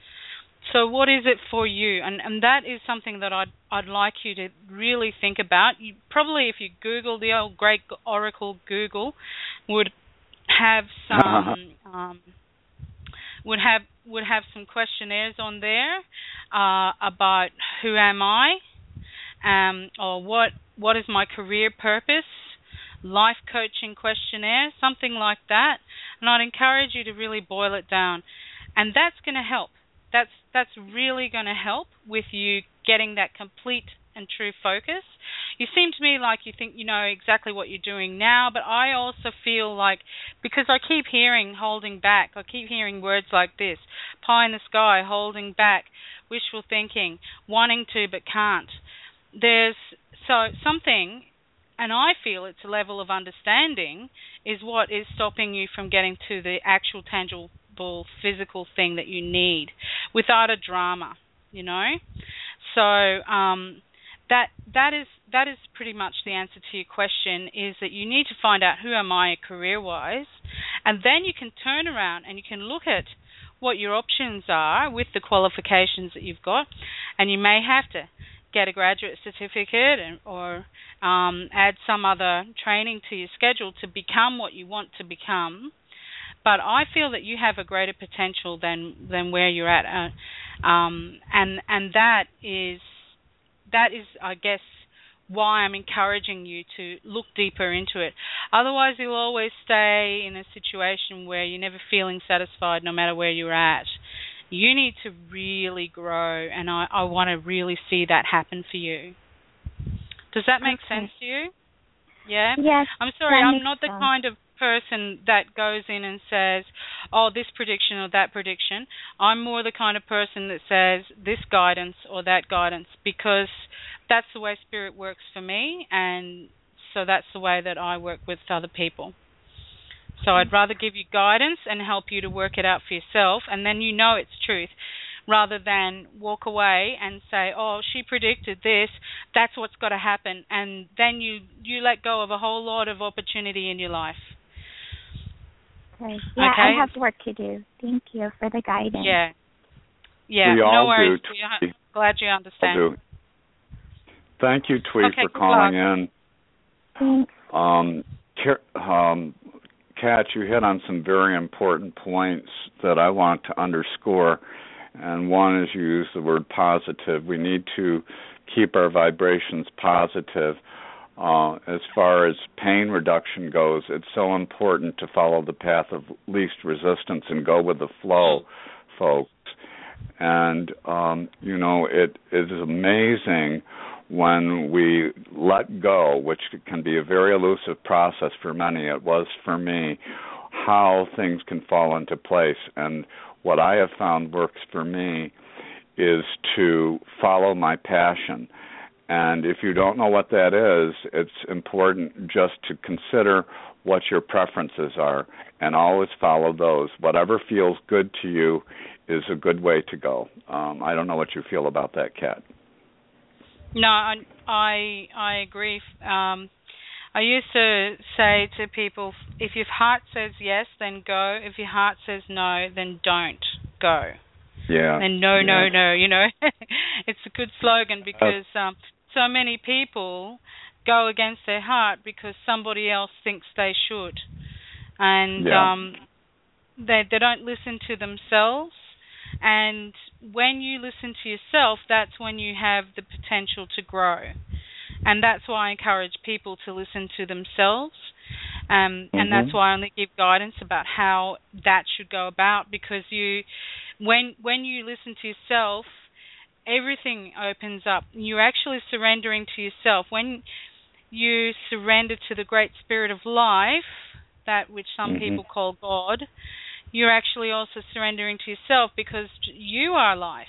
So what is it for you? And and that is something that I'd I'd like you to really think about. You probably, if you Google, the old great Oracle Google would have some um, would have would have some questionnaires on there uh, about who am I, um, or what what is my career purpose. Life coaching questionnaire, something like that, and I'd encourage you to really boil it down, and that's going to help. That's that's really going to help with you getting that complete and true focus. You seem to me like you think you know exactly what you're doing now, but I also feel like, because I keep hearing holding back, I keep hearing words like this: pie in the sky, holding back, wishful thinking, wanting to but can't. There's so something. And I feel it's a level of understanding is what is stopping you from getting to the actual tangible physical thing that you need without a drama, you know. So um, that that is that is pretty much the answer to your question, is that you need to find out who am I career-wise, and then you can turn around and you can look at what your options are with the qualifications that you've got, and you may have to get a graduate certificate and, or um, add some other training to your schedule to become what you want to become. But I feel that you have a greater potential than than where you're at, uh, um, and and that is that is, I guess, why I'm encouraging you to look deeper into it. Otherwise, you'll always stay in a situation where you're never feeling satisfied, no matter where you're at. You need to really grow, and I, I want to really see that happen for you. Does that make okay. sense to you? Yeah?
Yes.
I'm sorry, I'm not the sense. kind of person that goes in and says, oh, this prediction or that prediction. I'm more the kind of person that says this guidance or that guidance, because that's the way Spirit works for me, and so that's the way that I work with other people. So I'd rather give you guidance and help you to work it out for yourself, and then you know it's truth, rather than walk away and say, oh, she predicted this, that's what's got to happen, and then you, you let go of a whole lot of opportunity in your life.
Okay. Yeah, okay? I have work to do. Thank you for the guidance.
Yeah. Yeah,
we
no
all
worries.
do.
Glad you understand.
Do. Thank you, Twee,
okay,
for calling in.
Thanks.
Um, um, Kat, you hit on some very important points that I want to underscore. And one is you use the word positive. We need to keep our vibrations positive. Uh, as far as pain reduction goes, it's so important to follow the path of least resistance and go with the flow, folks. And, um, you know, it, it is amazing when we let go, which can be a very elusive process for many, it was for me, how things can fall into place. And what I have found works for me is to follow my passion. And if you don't know what that is, it's important just to consider what your preferences are and always follow those. Whatever feels good to you is a good way to go. Um, I don't know what you feel about that, Kat.
No, I I, I agree. Um, I used to say to people, if your heart says yes, then go. If your heart says no, then don't go.
Yeah.
And no,
yeah.
no, no, you know. It's a good slogan because um, so many people go against their heart because somebody else thinks they should. And
yeah.
um, they they don't listen to themselves. And when you listen to yourself, that's when you have the potential to grow. And that's why I encourage people to listen to themselves. Um, and mm-hmm. that's why I only give guidance about how that should go about, because you, when when you listen to yourself, everything opens up. You're actually surrendering to yourself. When you surrender to the Great Spirit of Life, that which some mm-hmm. people call God, you're actually also surrendering to yourself, because you are life.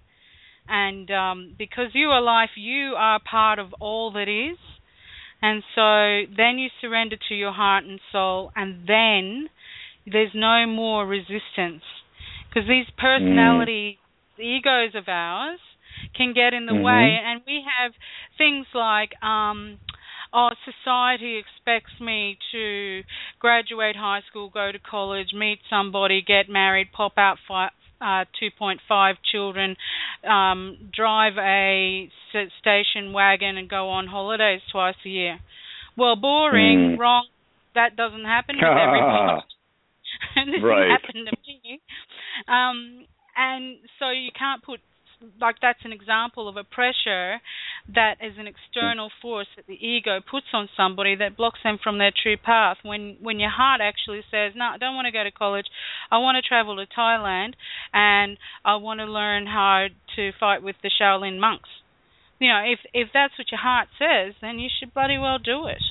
And um, because you are life, you are part of all that is. And so then you surrender to your heart and soul, and then there's no more resistance. Because these personality mm. egos of ours can get in the mm-hmm. way. And we have things like, um, oh, society expects me to graduate high school, go to college, meet somebody, get married, pop out fi- uh, two point five children, um, drive a station wagon and go on holidays twice a year. Well, boring, mm. wrong. That doesnone happen with everybody. This
right.
didn't happen to me. Um, and so you can't put, like that's an example of a pressure that is an external force that the ego puts on somebody that blocks them from their true path. When when your heart actually says, no, I don't want to go to college, I want to travel to Thailand and I want to learn how to fight with the Shaolin monks. You know, if if that's what your heart says, then you should bloody well do it.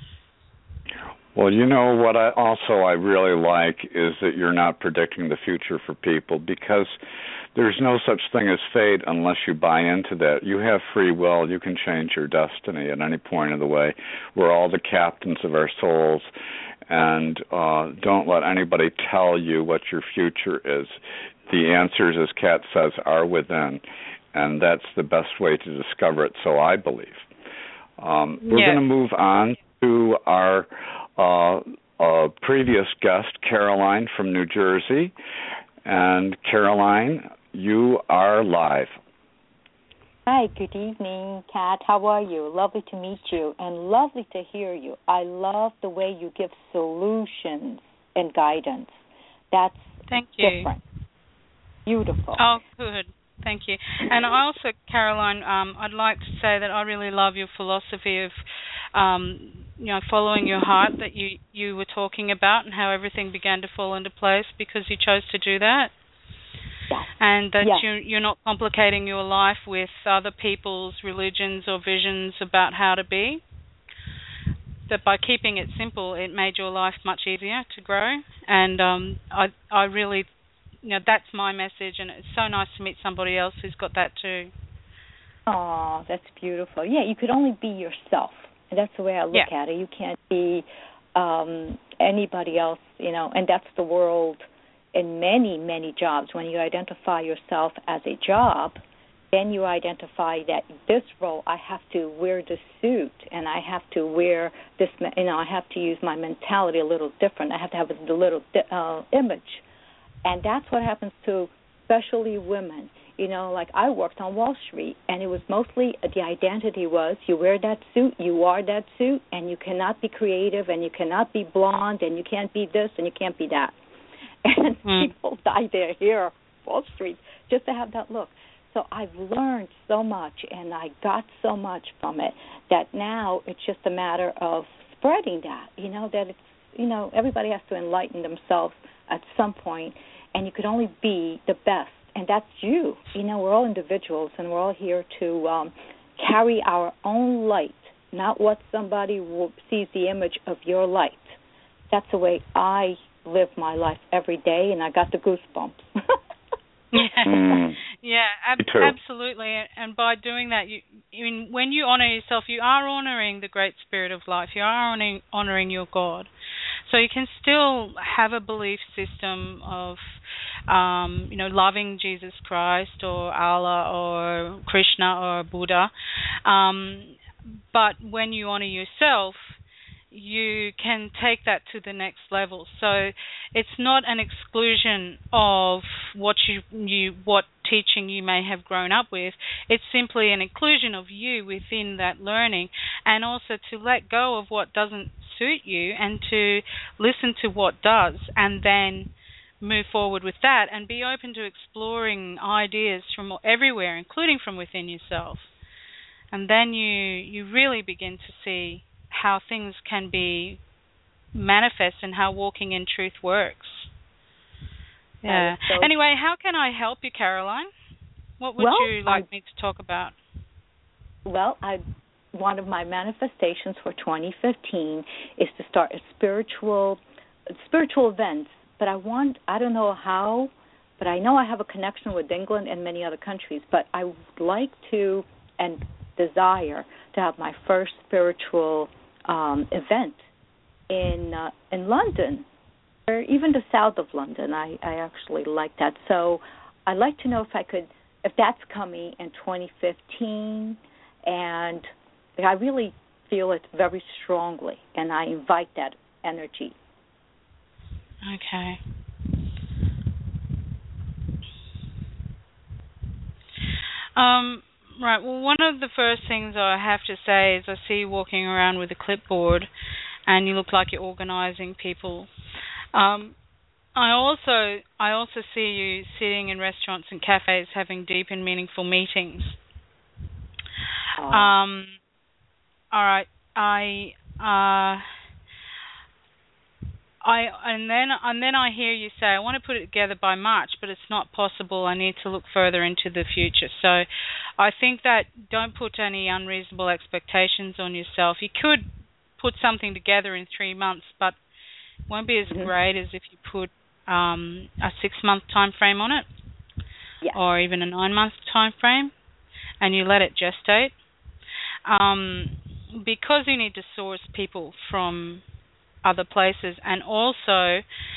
Well, you know what I also I really like is that you're not predicting the future for people, because there's no such thing as fate unless you buy into that. You have free will. You can change your destiny at any point of the way. We're all the captains of our souls, and uh, don't let anybody tell you what your future is. The answers, as Kat says, are within, and that's the best way to discover it, so I believe. Um, we're
yeah.
going to move on to our uh, uh, previous guest, Caroline from New Jersey. And Caroline, you are live.
Hi, good evening, Kat. How are you? Lovely to meet you and lovely to hear you. I love the way you give solutions and guidance. That's
Thank you.
different. Beautiful.
Oh, good. Thank you. And I also, Caroline, um, I'd like to say that I really love your philosophy of, um, you know, following your heart that you, you were talking about, and how everything began to fall into place because you chose to do that.
Yes.
And that
yes.
you, you're not complicating your life with other people's religions or visions about how to be. That by keeping it simple, it made your life much easier to grow. And um, I, I really... You know, that's my message, and it's so nice to meet somebody else who's got that too.
Oh, that's beautiful. Yeah, you could only be yourself. And that's the way I look
yeah.
at it. You can't be um, anybody else, you know, and that's the world in many, many jobs. When you identify yourself as a job, then you identify that this role, I have to wear this suit, and I have to wear this, you know, I have to use my mentality a little different. I have to have a little uh, image. And that's what happens to especially women. You know, like I worked on Wall Street, and it was mostly the identity was you wear that suit, you are that suit, and you cannot be creative, and you cannot be blonde, and you can't be this, and you can't be that. And mm. people die there here, Wall Street, just to have that look. So I've learned so much, and I got so much from it that now it's just a matter of spreading that. You know that it's you know everybody has to enlighten themselves at some point, and you could only be the best, and that's you. You know, we're all individuals, and we're all here to um, carry our own light, not what somebody will, sees the image of your light. That's the way I live my life every day, and I got the goosebumps.
yeah,
mm.
yeah, ab- absolutely. And by doing that, you, I mean, when you honor yourself, you are honoring the Great Spirit of Life. You are honoring, honoring your God. So you can still have a belief system of, um, you know, loving Jesus Christ or Allah or Krishna or Buddha. Um, but when you honor yourself, you can take that to the next level. So it's not an exclusion of what you, you what teaching you may have grown up with. It's simply an inclusion of you within that learning, and also to let go of what doesn't suit you and to listen to what does, and then move forward with that and be open to exploring ideas from everywhere, including from within yourself. And then you you really begin to see how things can be manifest and how walking in truth works. Yeah. So anyway, how can I help you, Caroline? What would
well,
you like
I,
me to talk about?
Well, I one of my manifestations for twenty fifteen is to start a spiritual spiritual events. But I want, I don't know how, but I know I have a connection with England and many other countries, but I would like to and desire to have my first spiritual um, event in uh, in London, or even the south of London. I, I actually like that. So I'd like to know if I could, if that's coming in twenty fifteen, and I really feel it very strongly, and I invite that energy.
Okay. Um, right, well, one of the first things I have to say is I see you walking around with a clipboard and you look like you're organizing people. Um, I also I also see you sitting in restaurants and cafes having deep and meaningful meetings.
Oh.
Um, all right, I... Uh, I and then and then I hear you say I want to put it together by March, but it's not possible. I need to look further into the future. So I think that don't put any unreasonable expectations on yourself. You could put something together in three months, but it won't be as mm-hmm. great as if you put um, a six-month time frame on it,
yeah.
or even a nine-month time frame, and you let it gestate. Um, because you need to source people from other places, and also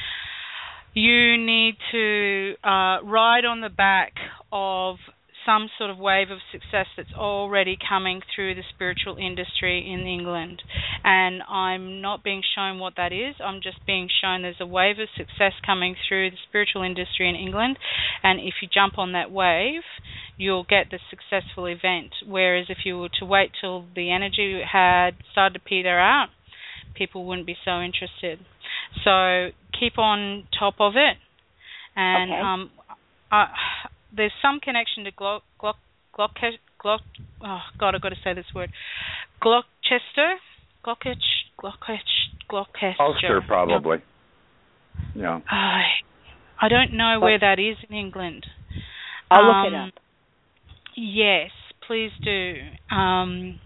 you need to uh, ride on the back of some sort of wave of success that's already coming through the spiritual industry in England. And I'm not being shown what that is. I'm just being shown there's a wave of success coming through the spiritual industry in England, and if you jump on that wave, you'll get the successful event. Whereas if you were to wait till the energy had started to peter out, people wouldn't be so interested. So keep on top of it. And
okay.
um, uh, there's some connection to Glock, Glock, Glock, Glock, oh God, I've got to say this word. Gloucester? Glockich, Glockich, Gloucester.
Ulster, probably. Yeah.
I, I don't know where that is in England.
I'll
um,
look it up.
Yes, please do. Um,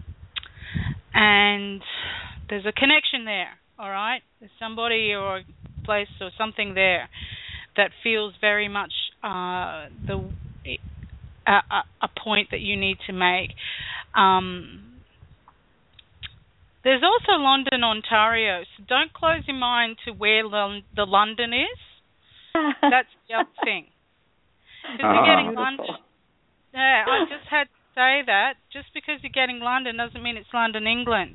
and there's a connection there, all right? There's somebody or a place or something there that feels very much uh, the a, a point that you need to make. Um, there's also London, Ontario, so don't close your mind to where Lon- the London is. That's the other thing. Because
uh,
you're getting
Beautiful.
London. Yeah, I just had to say that. Just because you're getting London doesn't mean it's London, England.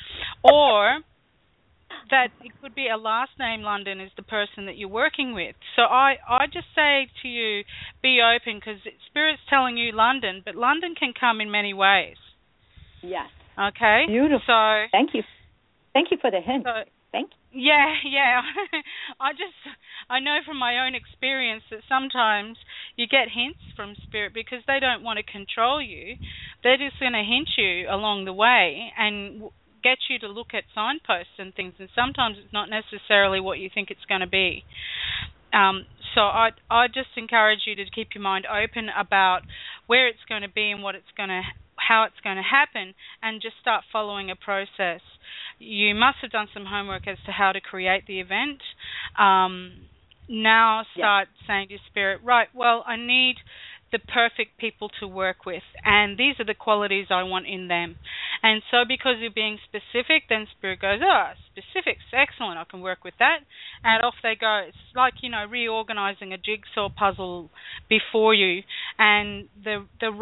Or that it could be a last name London is the person that you're working with. So I, I just say to you, be open, because Spirit's telling you London, but London can come in many ways.
Yes.
Okay?
Beautiful.
So
thank you. Thank you for the hint.
So,
thank you.
Yeah, yeah. I just, I know from my own experience that sometimes you get hints from Spirit because they don't want to control you. They're just going to hint you along the way and get you to look at signposts and things, and sometimes it's not necessarily what you think it's going to be. Um, so I I just encourage you to keep your mind open about where it's going to be and what it's going to, how it's going to happen, and just start following a process. You must have done some homework as to how to create the event. Um, now start yeah. saying to your Spirit, right, well, I need the perfect people to work with, and these are the qualities I want in them. And so because you're being specific, then Spirit goes, oh, specific's excellent, I can work with that, and off they go. It's like, you know, reorganizing a jigsaw puzzle before you, and the the right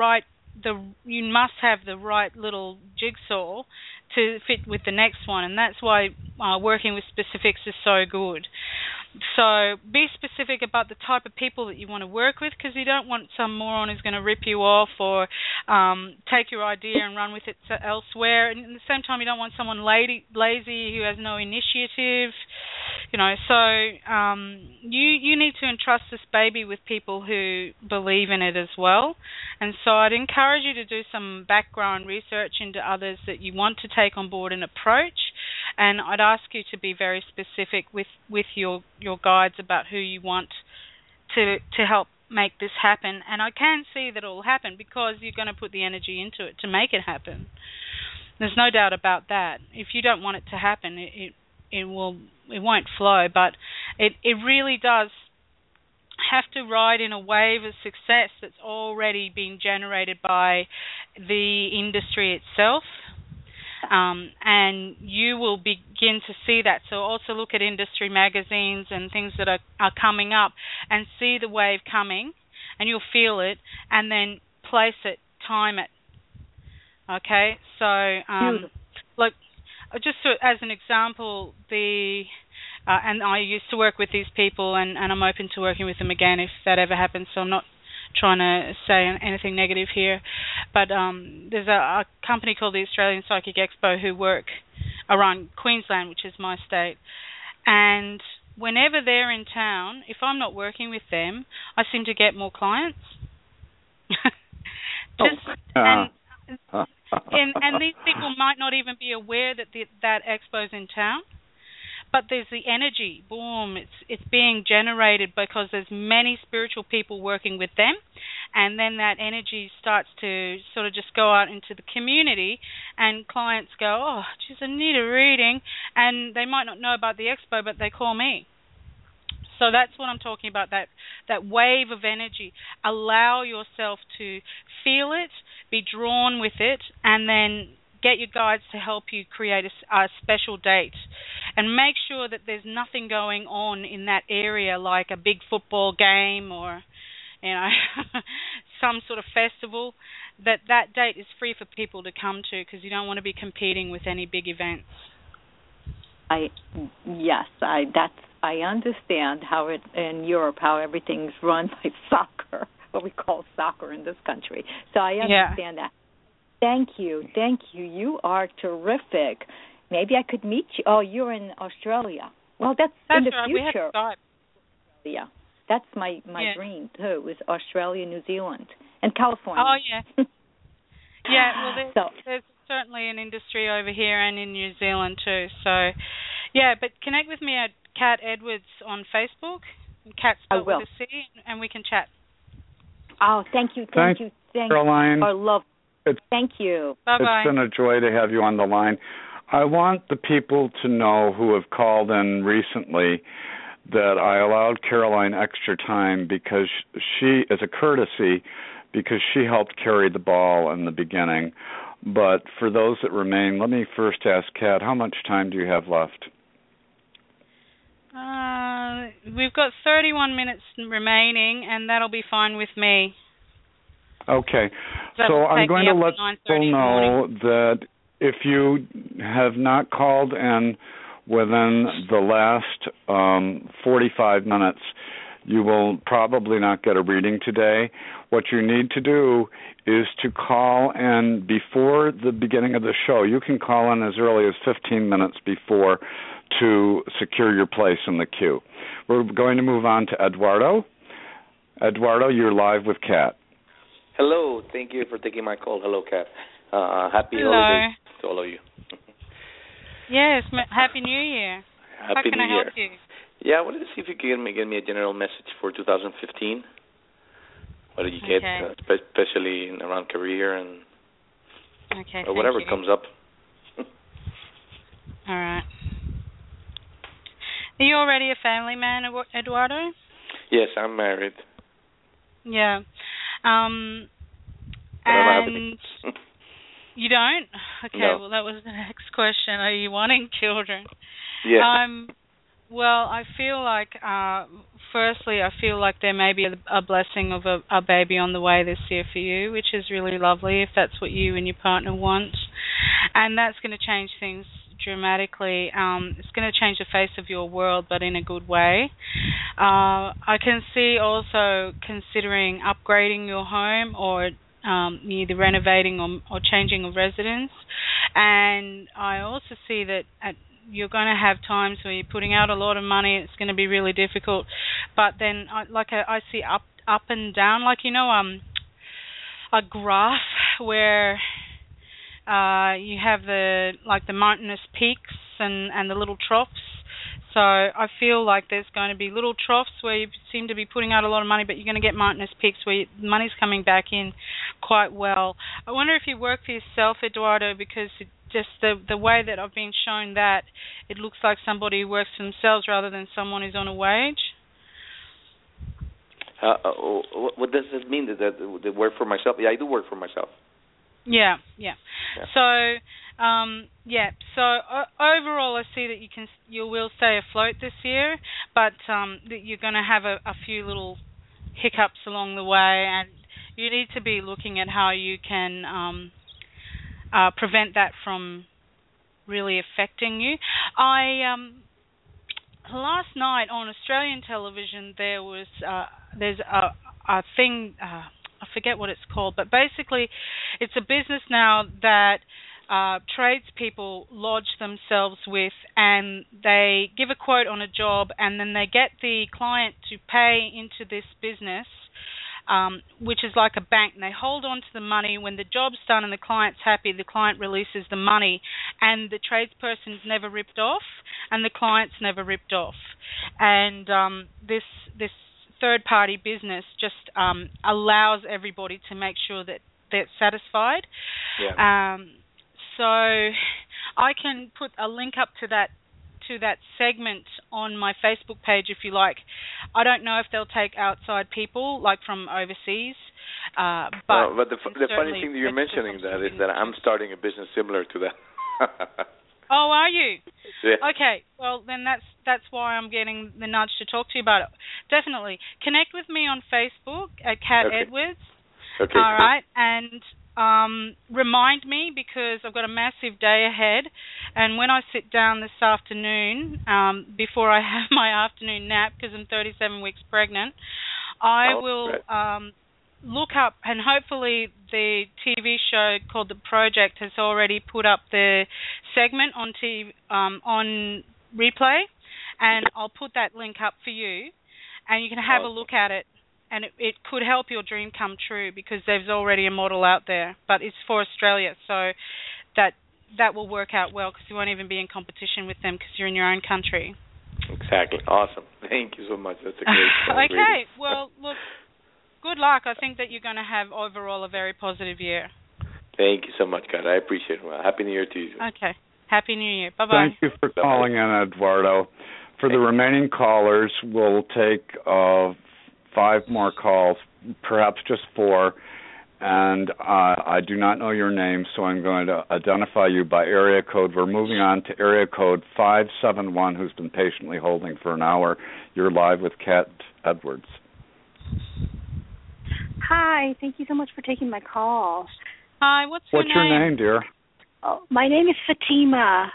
the you must have the right little jigsaw to fit with the next one, and that's why uh, working with specifics is so good. So be specific about the type of people that you want to work with, because you don't want some moron who's going to rip you off or um, take your idea and run with it elsewhere. And at the same time, you don't want someone lady, lazy who has no initiative. You know, so um, you you need to entrust this baby with people who believe in it as well. And so I'd encourage you to do some background research into others that you want to take on board and approach. And I'd ask you to be very specific with, with your, your guides about who you want to to help make this happen. And I can see that it will happen because you're going to put the energy into it to make it happen. There's no doubt about that. If you don't want it to happen, it it, it will it won't flow. But it, it really does have to ride in a wave of success that's already been generated by the industry itself. Um, and you will begin to see that. So also look at industry magazines and things that are, are coming up and see the wave coming, and you'll feel it, and then place it, time it. Okay? So, um, like, just so, as an example, the... Uh, and I used to work with these people, and, and I'm open to working with them again if that ever happens, so I'm not trying to say anything negative here. But um, there's a, a company called the Australian Psychic Expo who work around Queensland, which is my state. And whenever they're in town, if I'm not working with them, I seem to get more clients. Just,
oh.
and, and, and these people might not even be aware that the, that expo's in town. But there's the energy, boom, it's it's being generated because there's many spiritual people working with them, and then that energy starts to sort of just go out into the community, and clients go, oh, geez, I need a reading, and they might not know about the expo, but they call me. So that's what I'm talking about, that, that wave of energy. Allow yourself to feel it, be drawn with it, and then get your guides to help you create a, a special date. And make sure that there's nothing going on in that area, like a big football game or, you know, some sort of festival. That that date is free for people to come to, because you don't want to be competing with any big events.
I yes, I that's I understand how it in Europe how everything's run by soccer, what we call soccer in this country. So I understand yeah. that. Thank you, thank you. You are terrific. Maybe I could meet you. Oh, you're in Australia. Well, that's,
that's
in the
right.
future.
We have Skype.
Yeah, that's my my
yeah.
dream too. Is Australia, New Zealand, and California.
Oh yeah. yeah. Well, there's,
so,
there's certainly an industry over here and in New Zealand too. So, yeah. But connect with me at Kat Edwards on Facebook. Kat spelled with a C, and we can chat.
Oh, thank you, thank, thank you, thank
Caroline.
you. I love.
It's,
thank you.
Bye-bye.
It's been a joy to have you on the line. I want the people to know who have called in recently that I allowed Caroline extra time because she, as a courtesy, because she helped carry the ball in the beginning. But for those that remain, let me first ask Kat, how much time do you have left?
Uh, we've got thirty-one minutes remaining, and that'll be fine with me.
Okay. So I'm going to let people know that if you have not called in within the last um, forty-five minutes, you will probably not get a reading today. What you need to do is to call in before the beginning of the show. You can call in as early as fifteen minutes before to secure your place in the queue. We're going to move on to Eduardo. Eduardo, you're live with Kat.
Hello. Thank you for taking my call. Hello, Kat. Uh, happy
Hello.
holidays to all of you.
Yes, Happy New Year.
Happy
How can
New
I
Year.
help you?
Yeah, I wanted to see if you could give me, give me a general message for two thousand fifteen. What did you get,
Okay.
uh, spe- especially in, around career and
okay,
or whatever
you.
comes up?
All right. Are you already a family man, Eduardo?
Yes, I'm married.
Yeah. Um,
But I don't have
and
any.
you don't? Okay,
No.
well, that was the next question. Are you wanting children?
Yeah.
Um, well, I feel like, uh, firstly, I feel like there may be a, a blessing of a, a baby on the way this year for you, which is really lovely if that's what you and your partner want. And that's going to change things dramatically. Um, it's going to change the face of your world, but in a good way. Uh, I can see also considering upgrading your home or um, either renovating or, or changing of residence. And I also see that at you're going to have times where you're putting out a lot of money. It's going to be really difficult. But then, I, like I, I see up, up and down, like you know, um, a graph where uh, you have the like the mountainous peaks and, and the little troughs. So I feel like there's going to be little troughs where you seem to be putting out a lot of money, but you're going to get mountainous peaks where you, money's coming back in quite well. I wonder if you work for yourself, Eduardo, because it, just the the way that I've been shown that, it looks like somebody who works for themselves rather than someone who's on a wage.
Uh, what, what does it mean that, that that work for myself? Yeah, I do work for myself.
Yeah, yeah. yeah. So, um, yeah. So uh, overall, I see that you can you will stay afloat this year, but um, that you're going to have a, a few little hiccups along the way, and you need to be looking at how you can. Um, Uh, prevent that from really affecting you. I um, last night on Australian television there was uh, there's a a thing uh, I forget what it's called, but basically it's a business now that uh, tradespeople lodge themselves with, and they give a quote on a job, and then they get the client to pay into this business. Um, which is like a bank, and they hold on to the money. When the job's done and the client's happy, the client releases the money, and the tradesperson's never ripped off, and the client's never ripped off. And um, this this third-party business just um, allows everybody to make sure that they're satisfied.
Yeah.
Um, so I can put a link up to that to that segment on my Facebook page if you like. I don't know if they'll take outside people, like from overseas. Uh, but
no, but the, the funny thing that you're mentioning that is that I'm starting a business similar to that.
Oh, are you?
Yeah.
Okay. Well, then that's that's why I'm getting the nudge to talk to you about it. Definitely. Connect with me on Facebook at Kat
okay.
Edwards.
Okay.
All right. And um, remind me, because I've got a massive day ahead. And when I sit down this afternoon, um, before I have my afternoon nap, because I'm thirty-seven weeks pregnant, I
oh,
will
right.
um, look up, and hopefully the T V show called The Project has already put up the segment on T V, um, on replay, and I'll put that link up for you, and you can have
awesome.
a look at it. And it, it could help your dream come true, because there's already a model out there, but it's for Australia, so that that will work out well, because you won't even be in competition with them because you're in your own country.
Exactly. Awesome. Thank you so much. That's a great.
Okay. Well, look, good luck. I think that you're going to have overall a very positive year.
Thank you so much, God. I appreciate it. Well, Happy New Year to you.
Okay. Happy New Year. Bye-bye.
Thank you for calling in, Eduardo. For the remaining callers, we'll take uh, five more calls, perhaps just four, and uh, I do not know your name, so I'm going to identify you by area code. We're moving on to area code five seven one, who's been patiently holding for an hour. You're live with Kat Edwards.
Hi, thank you so much for taking my call.
Hi, what's your
what's
name?
What's your name, dear?
Oh, my name is Fatima.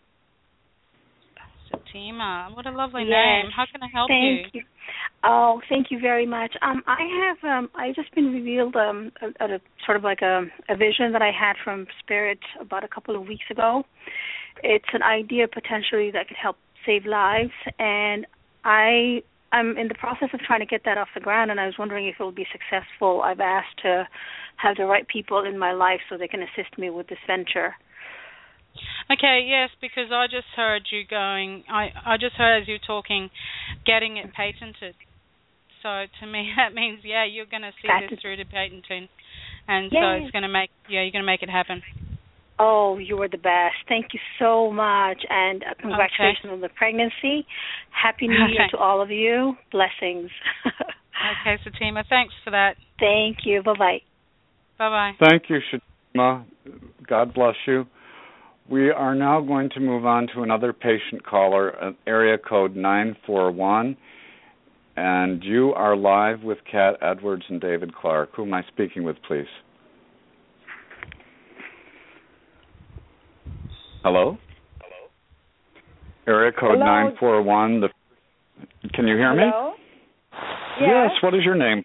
Fatima, what a lovely
yes.
name. How can I help
thank
you?
you? Oh, thank you very much. Um, I have um, I just been revealed um, a, a, sort of like a, a vision that I had from Spirit about a couple of weeks ago. It's an idea potentially that could help save lives, and I I'm in the process of trying to get that off the ground, and I was wondering if it will be successful. I've asked to have the right people in my life so they can assist me with this venture.
Okay, yes, because I just heard you going, I, I just heard as you were talking, getting it patented. So to me that means, yeah, you're going to see Patent. this through to patenting. And Yay. so it's going to make, yeah, you're going to make it happen.
Oh, you are the best. Thank you so much, and uh, congratulations
okay.
on the pregnancy. Happy New
okay.
Year to all of you. Blessings.
Okay, Fatima, thanks for that.
Thank you. Bye-bye.
Bye-bye.
Thank you, Fatima. God bless you. We are now going to move on to another patient caller, uh, area code nine four one. And you are live with Kat Edwards and David Clark. Who am I speaking with, please? Hello? Hello? Area code
Hello?
nine four one. The, can you hear
Hello?
me? Yes. What is your name?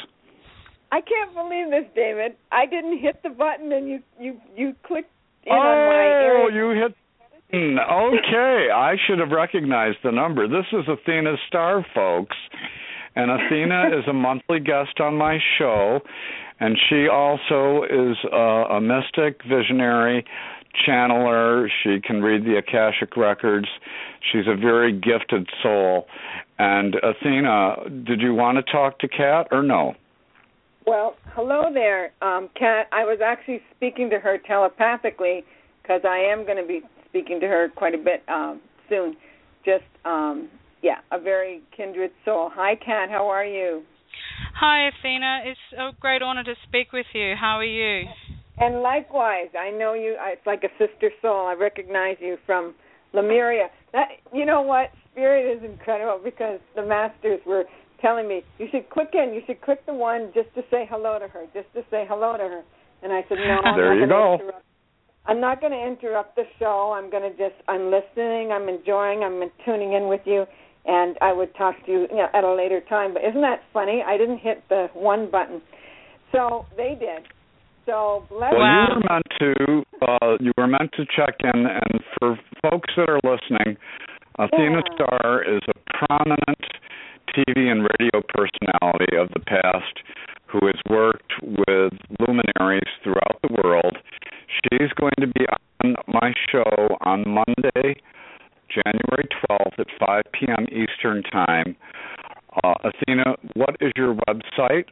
I can't believe this, David. I didn't hit the button, and you you you clicked in
oh,
on my area.
Oh, you hit. Okay, I should have recognized the number. This is Athena Star, folks. And Athena is a monthly guest on my show, and she also is a, a mystic, visionary, channeler. She can read the Akashic records. She's a very gifted soul. And Athena, did you want to talk to Kat or no?
Well, hello there, um, Kat. I was actually speaking to her telepathically because I am going to be speaking to her quite a bit um, soon. Just, um, yeah, a very kindred soul. Hi, Kat. How are you?
Hi, Athena. It's a great honor to speak with you. How are you?
And likewise, I know you. It's like a sister soul. I recognize you from Lemuria. That, you know what? Spirit is incredible because the masters were telling me, you should click in. You should click the one just to say hello to her, just to say hello to her. And I said, no, I'm
there
not
you
going
go.
to interrupt. I'm not going to interrupt the show. I'm going to just, I'm listening, I'm enjoying, I'm tuning in with you, and I would talk to you, you know, at a later time. But isn't that funny? I didn't hit the one button. So they did. So bless
well,
wow.
you were meant to, uh, you were meant to check in, and for folks that are listening, Athena
yeah.
Star is a prominent T V and radio personality of the past who has worked with luminaries throughout the world. She's going to be on my show on Monday, January twelfth at five p.m. Eastern Time. Uh, Athena, what is your website?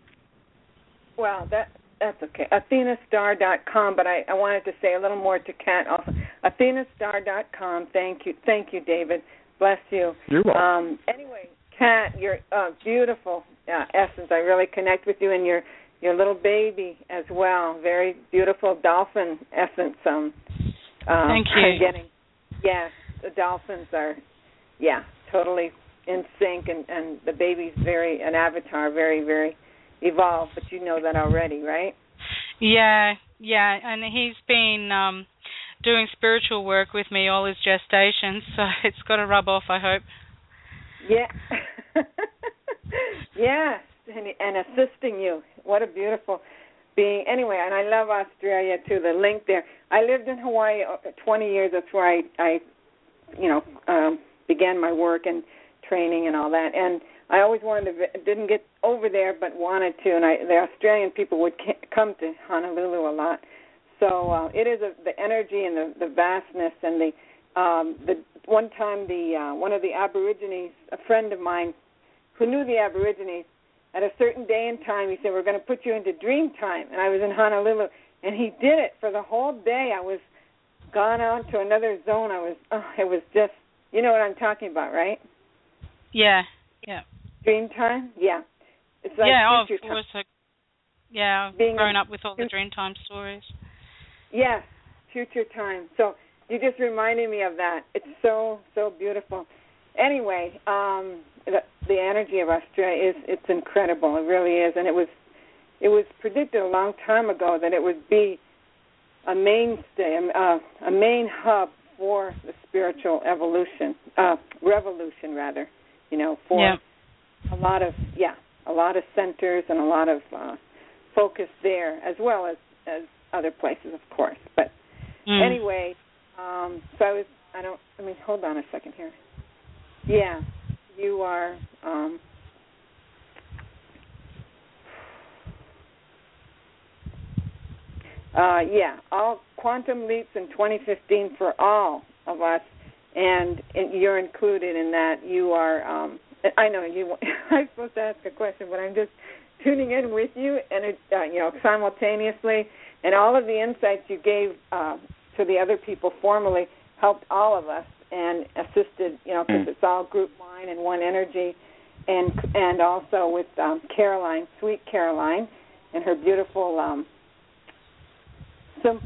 Well, that that's okay. Athena Star dot com, but I, I wanted to say a little more to Kat also. Athena Star dot com. Thank you. Thank you, David. Bless you.
You're welcome.
Um, anyway, Kat, your uh, beautiful uh, essence. I really connect with you and your your little baby as well. Very beautiful dolphin essence. Um, um,
Thank you.
Getting, yes, the dolphins are, yeah, totally in sync, and, and the baby's very, an avatar, very, very evolved, but you know that already, right?
Yeah, yeah, and he's been um, doing spiritual work with me all his gestation, so it's got to rub off, I hope.
Yeah. Yes, and, and assisting you. What a beautiful being. Anyway, and I love Australia, too, the link there. I lived in Hawaii twenty years. That's where I, I you know, um, began my work and training and all that. And I always wanted to, didn't get over there, but wanted to. And I, the Australian people would come to Honolulu a lot. So uh, it is a, the energy and the, the vastness and the um, the one time the uh, one of the Aborigines, a friend of mine who knew the Aborigines, at a certain day and time, he said, we're going to put you into dream time. And I was in Honolulu, and he did it for the whole day. I was gone on to another zone. I was, oh, it was just, you know what I'm talking about, right?
Yeah, yeah.
Dream time? Yeah. It's like
yeah,
future
of course.
time.
I, yeah, I've
Being
grown
a,
up with all the dream time stories.
Yes, future time. So you just reminded me of that. It's so, so beautiful. Anyway, um, the, the energy of Australia is, it's incredible. It really is. And it was, it was predicted a long time ago that it would be a mainstay, a, a main hub for the spiritual evolution, uh, revolution rather, you know, for
yeah.
a lot of, yeah, a lot of centers and a lot of uh, focus there, as well as, as other places, of course. But
mm.
anyway, um, so I was, I don't, I mean, hold on a second here. Yeah, you are, um, uh, yeah, all quantum leaps in twenty fifteen for all of us, and, and you're included in that. You are, um, I know you. I'm supposed to ask a question, but I'm just tuning in with you, and it, uh, you know, simultaneously, and all of the insights you gave uh, to the other people formally helped all of us and assisted, you know, because it's all group mind and one energy, and and also with um, Caroline, sweet Caroline, and her beautiful, um, simple,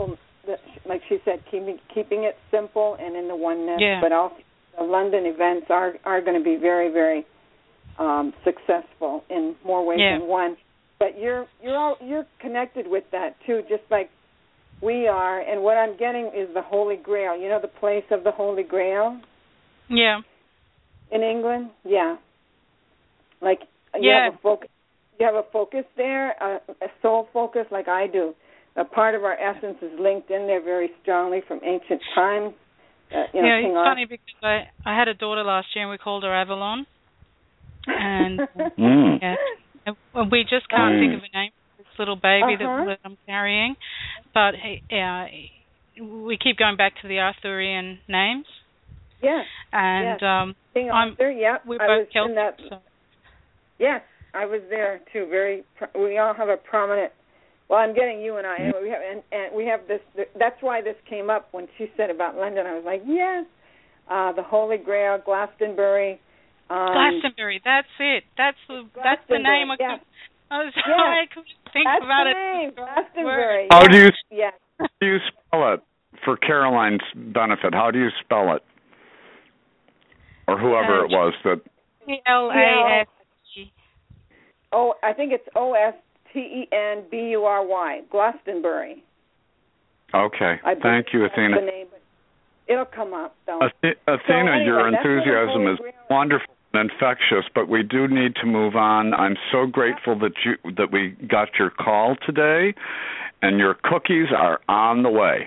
the, like she said, keeping keeping it simple and in the oneness.
Yeah.
But also the London events are are going to be very very um, successful in more ways
yeah.
than one. But you're you're all, you're connected with that too, just like we are. And what I'm getting is the Holy Grail. You know, the place of the Holy Grail.
Yeah.
In England, yeah. Like you
yeah.
have a focus. You have a focus there, a, a soul focus, like I do. A part of our essence is linked in there very strongly from ancient times. Uh, you know,
yeah,
King
it's
Arthur.
funny because I I had a daughter last year and we called her Avalon, and
mm.
yeah, and we just can't
mm.
think of a name for this little baby
uh-huh.
that, that I'm carrying, but uh, we keep going back to the Arthurian names.
Yes.
And
yes.
um,
King
I'm,
Arthur. Yeah,
we're
I
both
was
Celtic.
in that.
So.
Yes, I was there too. Very. We all have a prominent. Well, I'm getting you and I. Anyway, we have and, and we have this. That's why this came up when she said about London. I was like, yes, uh, the Holy Grail, Glastonbury. Um,
Glastonbury. That's it. That's the that's the name. I,
yeah.
could, I was
yes.
sorry, I couldn't think
that's
about
the
it.
Name, Glastonbury.
How do you
yes.
how do you spell it for Caroline's benefit? How do you spell it? Or whoever it was that.
C L A S T.
Oh, I think it's O S T E N B U R Y, Glastonbury.
Okay. Thank you, Athena.
The name, but it'll come up, though.
Athena,
so anyway,
your enthusiasm is wonderful and infectious, but we do need to move on. I'm so grateful that you that we got your call today, and your cookies are on the way.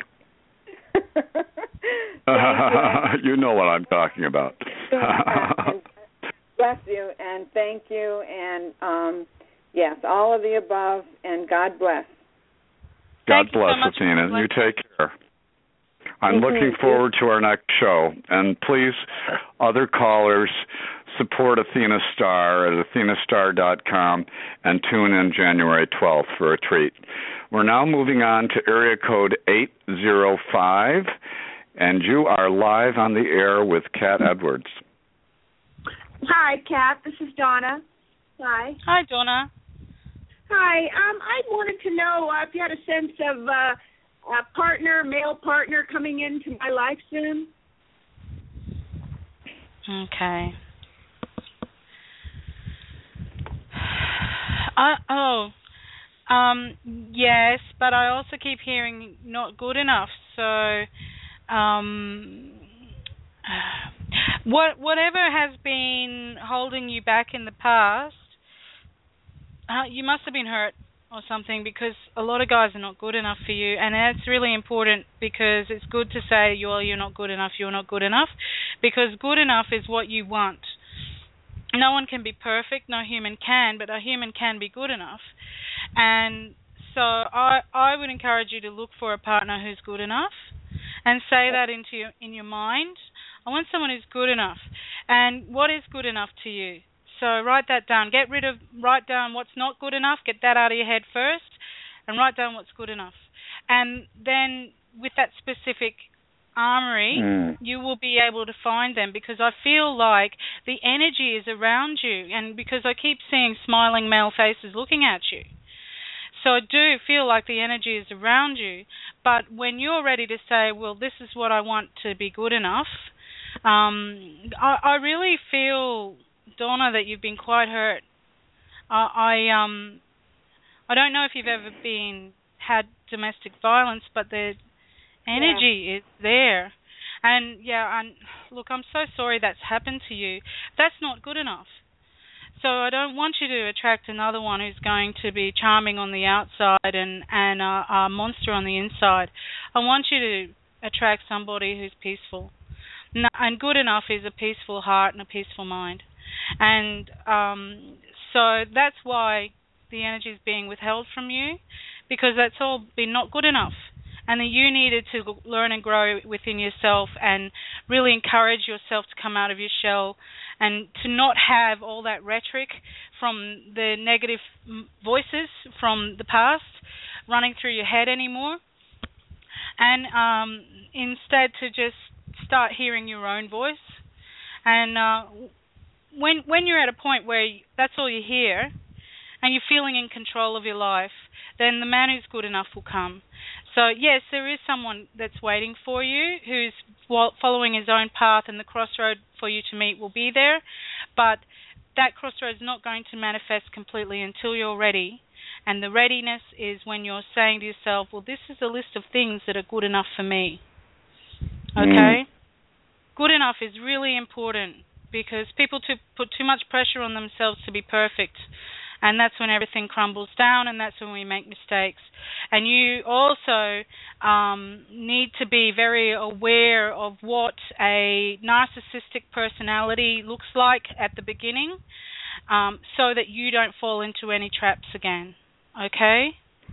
You know what I'm talking about.
Bless you, and thank you, and um, yes, all of the above, and God bless.
God
thank
bless,
you so much,
Athena. You take care. I'm
mm-hmm.
looking forward to our next show, and please, other callers, support Athena Star at athena star dot com and tune in January twelfth for a treat. We're now moving on to area code eight zero five, and you are live on the air with Kat Edwards.
Hi, Kat. This is Donna. Hi.
Hi, Donna.
Hi. Um, I wanted to know uh, if you had a sense of uh, a partner, male partner, coming into my life soon.
Okay. Uh, oh, um, yes, but I also keep hearing not good enough. So, um, what whatever has been holding you back in the past, uh, you must have been hurt or something, because a lot of guys are not good enough for you, and that's really important, because it's good to say you're you're not good enough, you're not good enough, because good enough is what you want. No one can be perfect, no human can, but a human can be good enough. And so I I would encourage you to look for a partner who's good enough, and say that into your, in your mind. I want someone who's good enough. And what is good enough to you? So write that down. Get rid of, write down what's not good enough. Get that out of your head first, and write down what's good enough. And then with that specific armory, mm. you will be able to find them, because I feel like the energy is around you, and because I keep seeing smiling male faces looking at you. So I do feel like the energy is around you, but when you're ready to say, well, this is what I want to be good enough, um, I, I really feel, Donna, that you've been quite hurt. I, I um I don't know if you've ever been had domestic violence, but the energy yeah. is there. And yeah, and look, I'm so sorry that's happened to you. That's not good enough. So I don't want you to attract another one who's going to be charming on the outside and, and a, a monster on the inside. I want you to attract somebody who's peaceful. And good enough is a peaceful heart and a peaceful mind. And um, so that's why the energy is being withheld from you, because that's all been not good enough. And that you needed to learn and grow within yourself and really encourage yourself to come out of your shell and to not have all that rhetoric from the negative voices from the past running through your head anymore. And um, instead to just start hearing your own voice. And uh, when when you're at a point where that's all you hear and you're feeling in control of your life, then the man who's good enough will come. So, yes, there is someone that's waiting for you who's following his own path, and the crossroad for you to meet will be there. But that crossroad is not going to manifest completely until you're ready. And the readiness is when you're saying to yourself, well, this is a list of things that are good enough for me. Okay? Mm. Good enough is really important because people to put too much pressure on themselves to be perfect. And that's when everything crumbles down, and that's when we make mistakes. And you also um, need to be very aware of what a narcissistic personality looks like at the beginning, um, so that you don't fall into any traps again. Okay?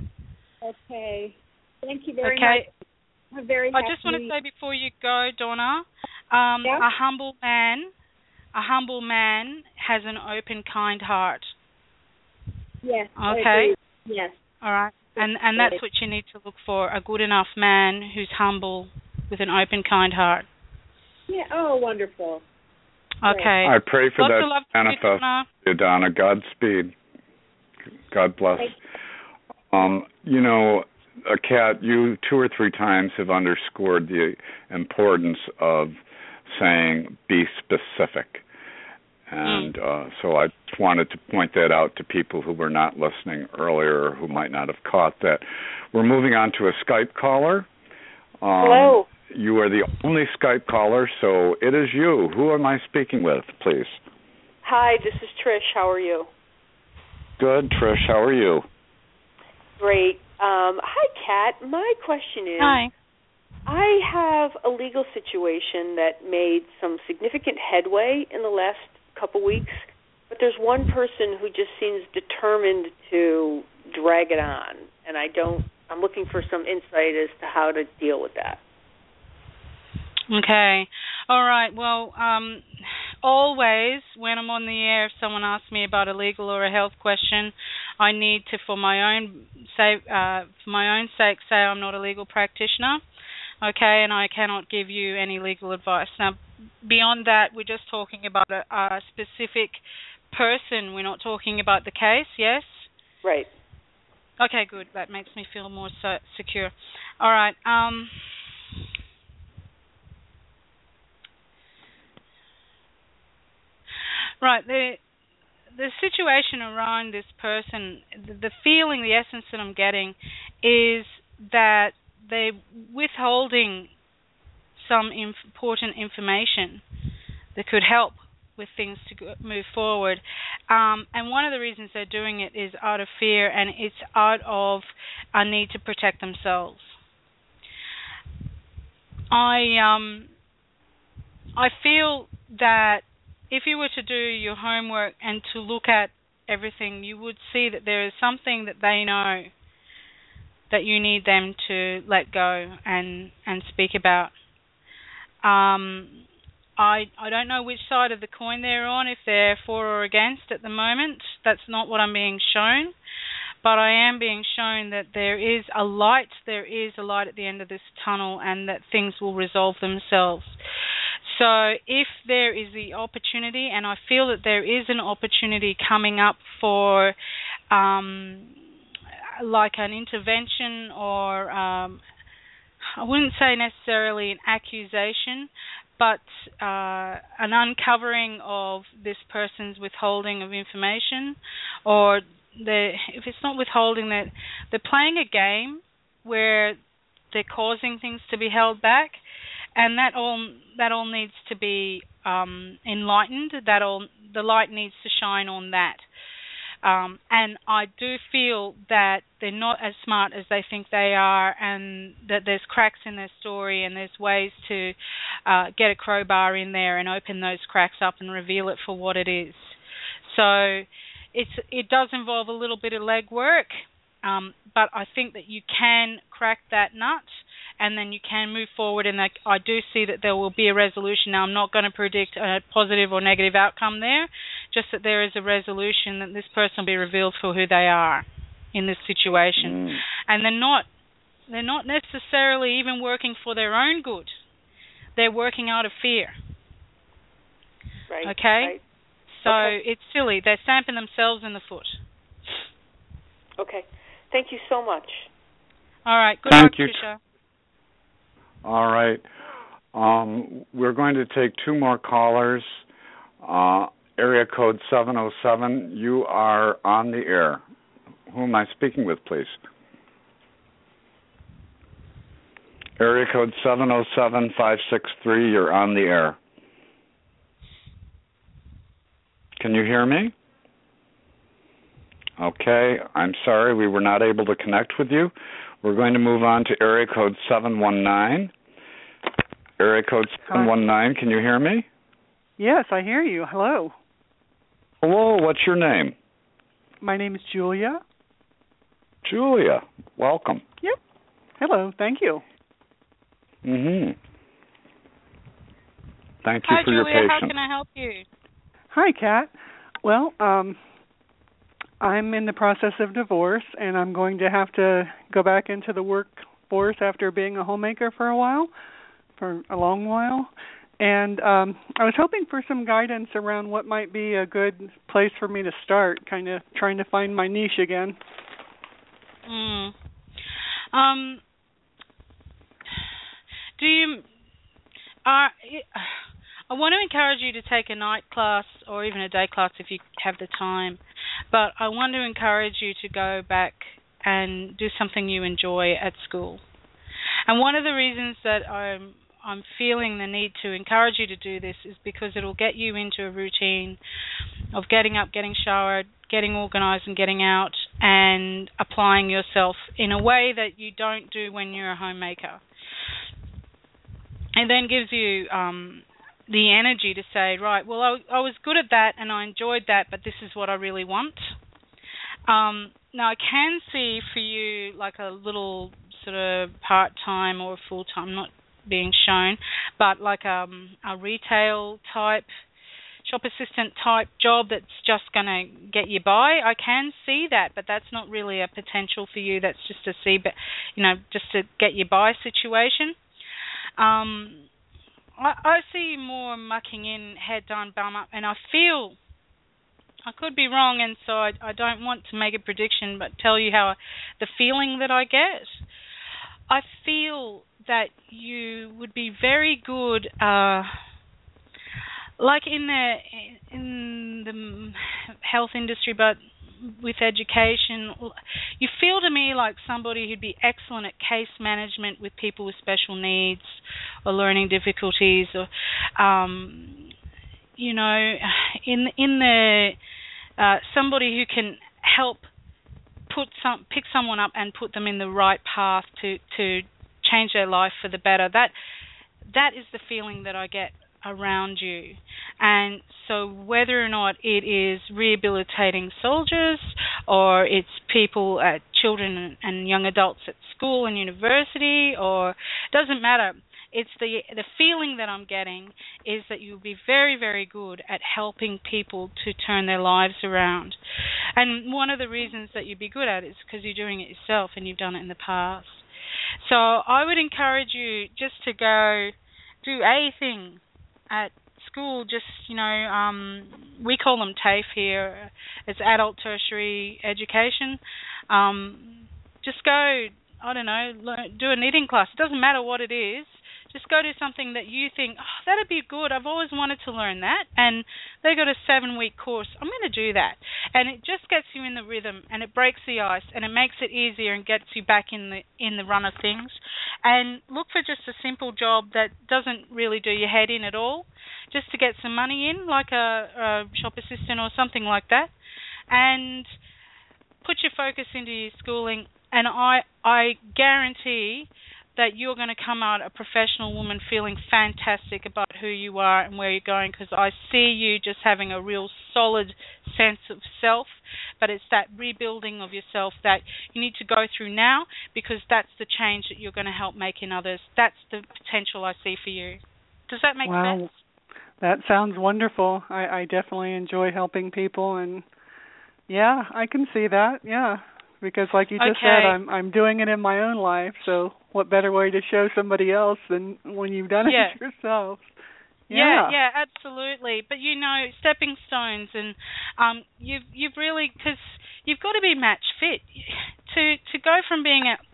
Okay. Thank you very
okay.
much. I'm very
I just want to say before you go, Donna, um,
yeah?
a humble man, a humble man has an open, kind heart.
Yes.
Okay.
Yes.
All right. And and that's what you need to look for, a good enough man who's humble with an open, kind heart.
Yeah. Oh, wonderful.
Okay.
I pray for
Lots
that
of love
to manifest, you, Donna. Godspeed. God bless. Um, you know, uh, Kat, you two or three times have underscored the importance of saying be specific. And uh, so I just wanted to point that out to people who were not listening earlier or who might not have caught that. We're moving on to a Skype caller. Um,
Hello.
You are the only Skype caller, so it is you. Who am I speaking with, please?
Hi, this is Trish. How are you?
Good, Trish. How are you?
Great. Um, hi, Kat. My question is,
Hi.
I have a legal situation that made some significant headway in the last couple weeks, but there's one person who just seems determined to drag it on, and I don't, I'm looking for some insight as to how to deal with that.
Okay. All right. Well, um, always when I'm on the air, if someone asks me about a legal or a health question, I need to, for my own say, uh, for my own sake, say I'm not a legal practitioner. Okay, and I cannot give you any legal advice. Now, beyond that, we're just talking about a, a specific person. We're not talking about the case, yes?
Right.
Okay, good. That makes me feel more so secure. All right. Um, right. The the situation around this person, the, the feeling, the essence that I'm getting is that they're withholding some important information that could help with things to go, move forward. Um, and one of the reasons they're doing it is out of fear, and it's out of a need to protect themselves. I um, I feel that if you were to do your homework and to look at everything, you would see that there is something that they know that you need them to let go and, and speak about. Um, I I don't know which side of the coin they're on, if they're for or against at the moment. That's not what I'm being shown. But I am being shown that there is a light, there is a light at the end of this tunnel, and that things will resolve themselves. So if there is the opportunity, and I feel that there is an opportunity coming up for um, like an intervention or um, I wouldn't say necessarily an accusation, but uh, an uncovering of this person's withholding of information, or the, if it's not withholding, that they're playing a game where they're causing things to be held back, and that all that all needs to be um, enlightened. That all the light needs to shine on that. Um, and I do feel that they're not as smart as they think they are, and that there's cracks in their story, and there's ways to uh, get a crowbar in there and open those cracks up and reveal it for what it is. So it's it does involve a little bit of legwork, um, but I think that you can crack that nut, and then you can move forward, and I, I do see that there will be a resolution. Now, I'm not going to predict a positive or negative outcome there, just that there is a resolution, that this person will be revealed for who they are in this situation. Mm. And they're not they're not necessarily even working for their own good. They're working out of fear.
Right.
Okay?
Right.
So
okay.
It's silly. They're stamping themselves in the foot.
Okay. Thank you so much.
All right. Good
Thank
luck,
you.
Tricia.
All right. Um, we're going to take two more callers. Uh, area code seven oh seven. You are on the air. Who am I speaking with, please? Area code seven oh seven, five six three. You're on the air. Can you hear me? Okay, I'm sorry we were not able to connect with you. We're going to move on to area code seven one nine. Area code seven one nine, can you hear me?
Yes, I hear you. Hello.
Hello, what's your name?
My name is Julia.
Julia, welcome.
Yep. Hello, thank you.
Mm-hmm. Thank you
Hi,
for
Julia,
your patience.
how can I help you?
Hi, Kat. Well, um, I'm in the process of divorce, and I'm going to have to go back into the workforce after being a homemaker for a while, for a long while. And um, I was hoping for some guidance around what might be a good place for me to start, kind of trying to find my niche again.
Mm. Um. Do you? Are I want to encourage you to take a night class or even a day class if you have the time. But I want to encourage you to go back and do something you enjoy at school. And one of the reasons that I'm I'm feeling the need to encourage you to do this is because it'll get you into a routine of getting up, getting showered, getting organized and getting out and applying yourself in a way that you don't do when you're a homemaker. It then gives you um, the energy to say, right, well, I, I was good at that and I enjoyed that, but this is what I really want. Um, now, I can see for you like a little sort of part-time or full-time, not being shown, but like um, a retail type, shop assistant type job that's just going to get you by. I can see that, but that's not really a potential for you. That's just a see, but you know, just to get you by situation. Um, I, I see more mucking in, head down, bum up, and I feel, I could be wrong, and so I, I don't want to make a prediction, but tell you how the feeling that I get. I feel that you would be very good, uh, like in the in the health industry, but with education. You feel to me like somebody who'd be excellent at case management with people with special needs or learning difficulties, or um, you know, in in the uh, somebody who can help put some pick someone up and put them in the right path to to change their life for the better. That that is the feeling that I get around you. And so whether or not it is rehabilitating soldiers or it's people, uh, children and young adults at school and university, or doesn't matter. It's the the feeling that I'm getting is that you'll be very, very good at helping people to turn their lives around. And one of the reasons that you'd be good at it is because you're doing it yourself and you've done it in the past. So I would encourage you just to go do a thing at school. Just, you know, um, we call them TAFE here. It's adult tertiary education. Um, just go, I don't know, learn, do a knitting class. It doesn't matter what it is. Just go do something that you think, oh, that'd be good. I've always wanted to learn that. And they got a seven-week course. I'm going to do that. And it just gets you in the rhythm, and it breaks the ice, and it makes it easier and gets you back in the in the run of things. And look for just a simple job that doesn't really do your head in at all, just to get some money in, like a, a shop assistant or something like that. And put your focus into your schooling, and I I guarantee that you're going to come out a professional woman feeling fantastic about who you are and where you're going, because I see you just having a real solid sense of self, but it's that rebuilding of yourself that you need to go through now, because that's the change that you're going to help make in others. That's the potential I see for you. Does that make
wow.
sense?
That sounds wonderful. I, I definitely enjoy helping people, and yeah, I can see that, yeah. Because like you just
okay.
said, I'm I'm doing it in my own life, so what better way to show somebody else than when you've done
yeah.
it yourself?
Yeah.
yeah,
yeah, absolutely. But you know, stepping stones, and um, you've you've really, because you've got to be match fit to to go from being a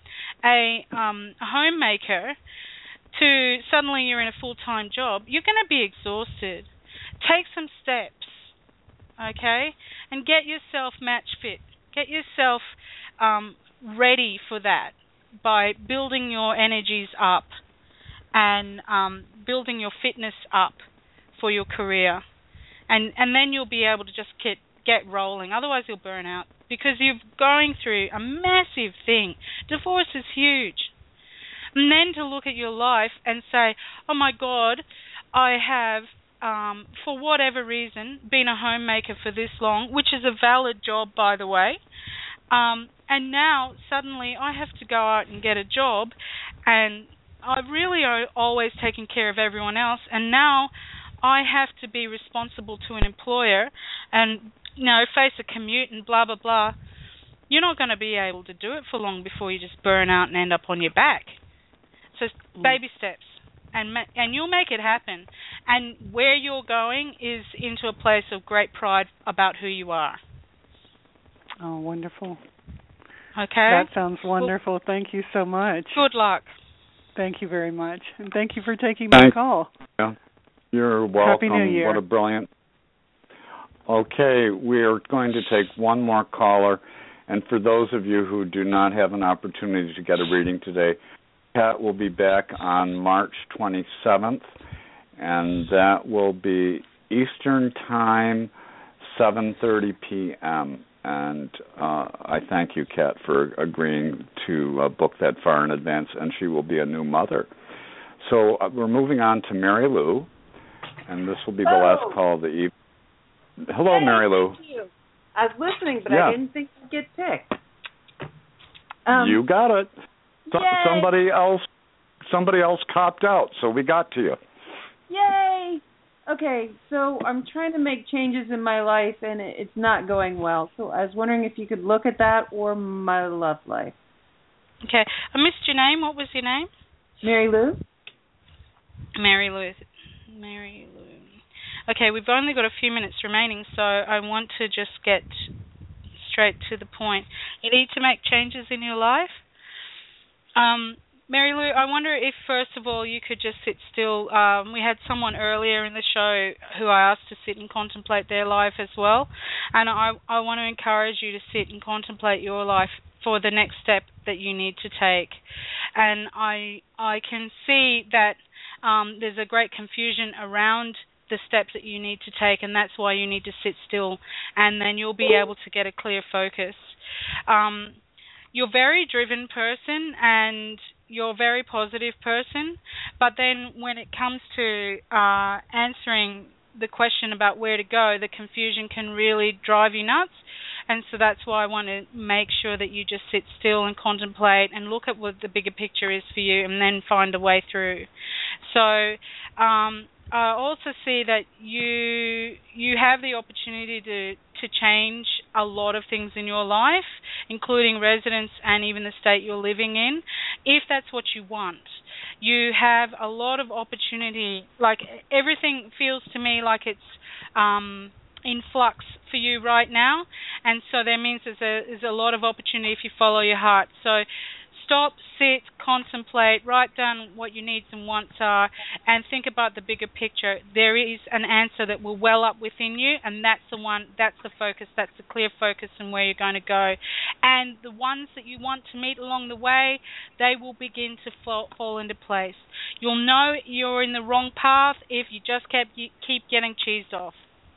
a um, a homemaker to suddenly you're in a full-time job, you're going to be exhausted. Take some steps, okay, and get yourself match fit. Get yourself um, ready for that by building your energies up and um, building your fitness up for your career. And and then you'll be able to just get, get rolling. Otherwise, you'll burn out because you're going through a massive thing. Divorce is huge. And then to look at your life and say, oh, my God, I have, um, for whatever reason, been a homemaker for this long, which is a valid job, by the way, um, and now suddenly I have to go out and get a job, and I've really always taken care of everyone else, and now I have to be responsible to an employer and, you know, face a commute and blah, blah, blah. You're not going to be able to do it for long before you just burn out and end up on your back. So baby steps, and ma- and you'll make it happen. And where you're going is into a place of great pride about who you are.
Oh, wonderful.
Okay.
That sounds wonderful. Thank you so much.
Good luck.
Thank you very much. And thank you for taking my
Thank
call.
Yeah. You're welcome.
Happy New Year.
What a brilliant. Okay, we're going to take one more caller. And for those of you who do not have an opportunity to get a reading today, Kat will be back on March twenty-seventh, and that will be Eastern Time, seven thirty p.m. And uh, I thank you, Kat, for agreeing to uh, book that far in advance, and she will be a new mother. So uh, we're moving on to Mary Lou, and this will be the
oh.
last call of the evening. Hello,
hey,
Mary Lou.
Thank you. I was listening, but
yeah.
I didn't think you'd get picked. Um,
you got it. So,
yay.
somebody else, somebody else copped out, so we got to you.
Yay! Okay, so I'm trying to make changes in my life, and it, it's not going well. So I was wondering if you could look at that or my love life.
Okay, I missed your name. What was your name?
Mary Lou.
Mary Lou. Mary Lou. Okay, we've only got a few minutes remaining, so I want to just get straight to the point. You need to make changes in your life. Um, Mary Lou, I wonder if, first of all, you could just sit still. Um, we had someone earlier in the show who I asked to sit and contemplate their life as well, and I, I want to encourage you to sit and contemplate your life for the next step that you need to take. And I I can see that um, there's a great confusion around the steps that you need to take, and that's why you need to sit still, and then you'll be able to get a clear focus. Um, you're a very driven person, and you're a very positive person, but then when it comes to uh, answering the question about where to go, the confusion can really drive you nuts. And so that's why I want to make sure that you just sit still and contemplate and look at what the bigger picture is for you, and then find a way through. So um, I also see that you you have the opportunity to, to change a lot of things in your life, including residence and even the state you're living in, if that's what you want. You have a lot of opportunity. Like, everything feels to me like it's um, in flux for you right now, and so that means there's a, there's a lot of opportunity if you follow your heart. So stop, sit, contemplate, write down what your needs and wants are, and think about the bigger picture. There is an answer that will well up within you, and that's the one, that's the focus, that's the clear focus on where you're going to go. And the ones that you want to meet along the way, they will begin to fall, fall into place. You'll know you're in the wrong path if you just kept, you keep getting cheesed off.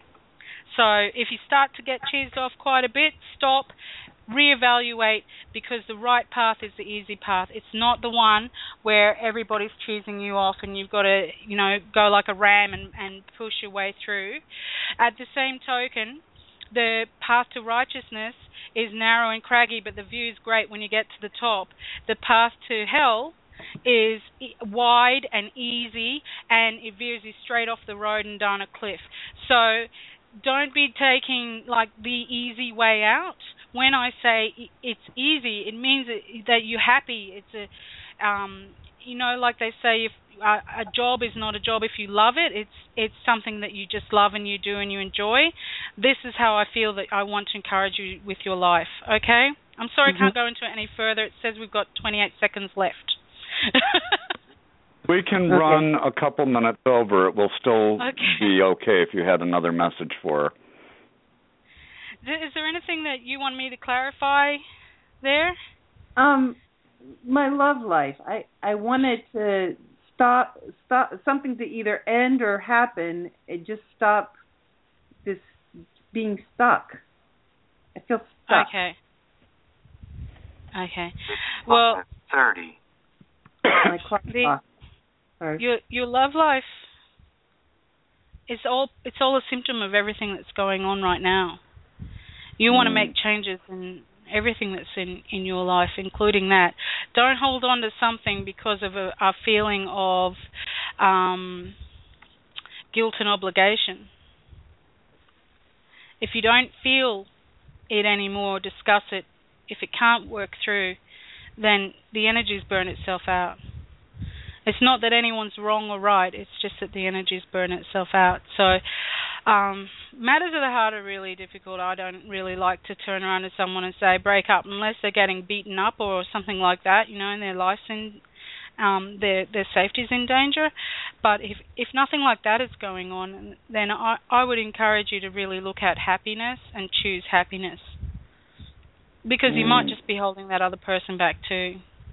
So if you start to get cheesed off quite a bit, stop, reevaluate, because the right path is the easy path. It's not the one where everybody's cheesing you off and you've got to, you know, go like a ram and, and push your way through. At the same token, the path to righteousness is narrow and craggy, but the view is great when you get to the top. The path to hell is wide and easy, and it veers you straight off the road and down a cliff. So don't be taking like the easy way out. When I say it's easy, it means that you're happy. It's a, um, you know, like they say, if uh, a job is not a job if you love it. It's it's something that you just love and you do and you enjoy. This is how I feel that I want to encourage you with your life. Okay, I'm sorry
Mm-hmm.
I can't go into it any further. It says we've got twenty-eight seconds left.
We can
okay.
run a couple minutes over. It will still
okay.
be okay if you had another message for her.
Is there anything that you want me to clarify there?
Um, my love life. I I wanted to stop stop something to either end or happen. It just stop this being stuck. I feel stuck.
Okay. Okay. Well,
thirty.
My clock.
The, your your love life is all it's all a symptom of everything that's going on right now. You mm. want to make changes in everything that's in, in your life, including that. Don't hold on to something because of a, a feeling of um, guilt and obligation. If you don't feel it anymore, discuss it. If it can't work through, then the energy's burn itself out. It's not that anyone's wrong or right, it's just that the energy's burn itself out. So um, matters of the heart are really difficult. I don't really like to turn around to someone and say break up unless they're getting beaten up or something like that, you know, and their life's in, um, their their safety's in danger. But if if nothing like that is going on, then I, I would encourage you to really look at happiness and choose happiness. Because you might just be holding that other person back too.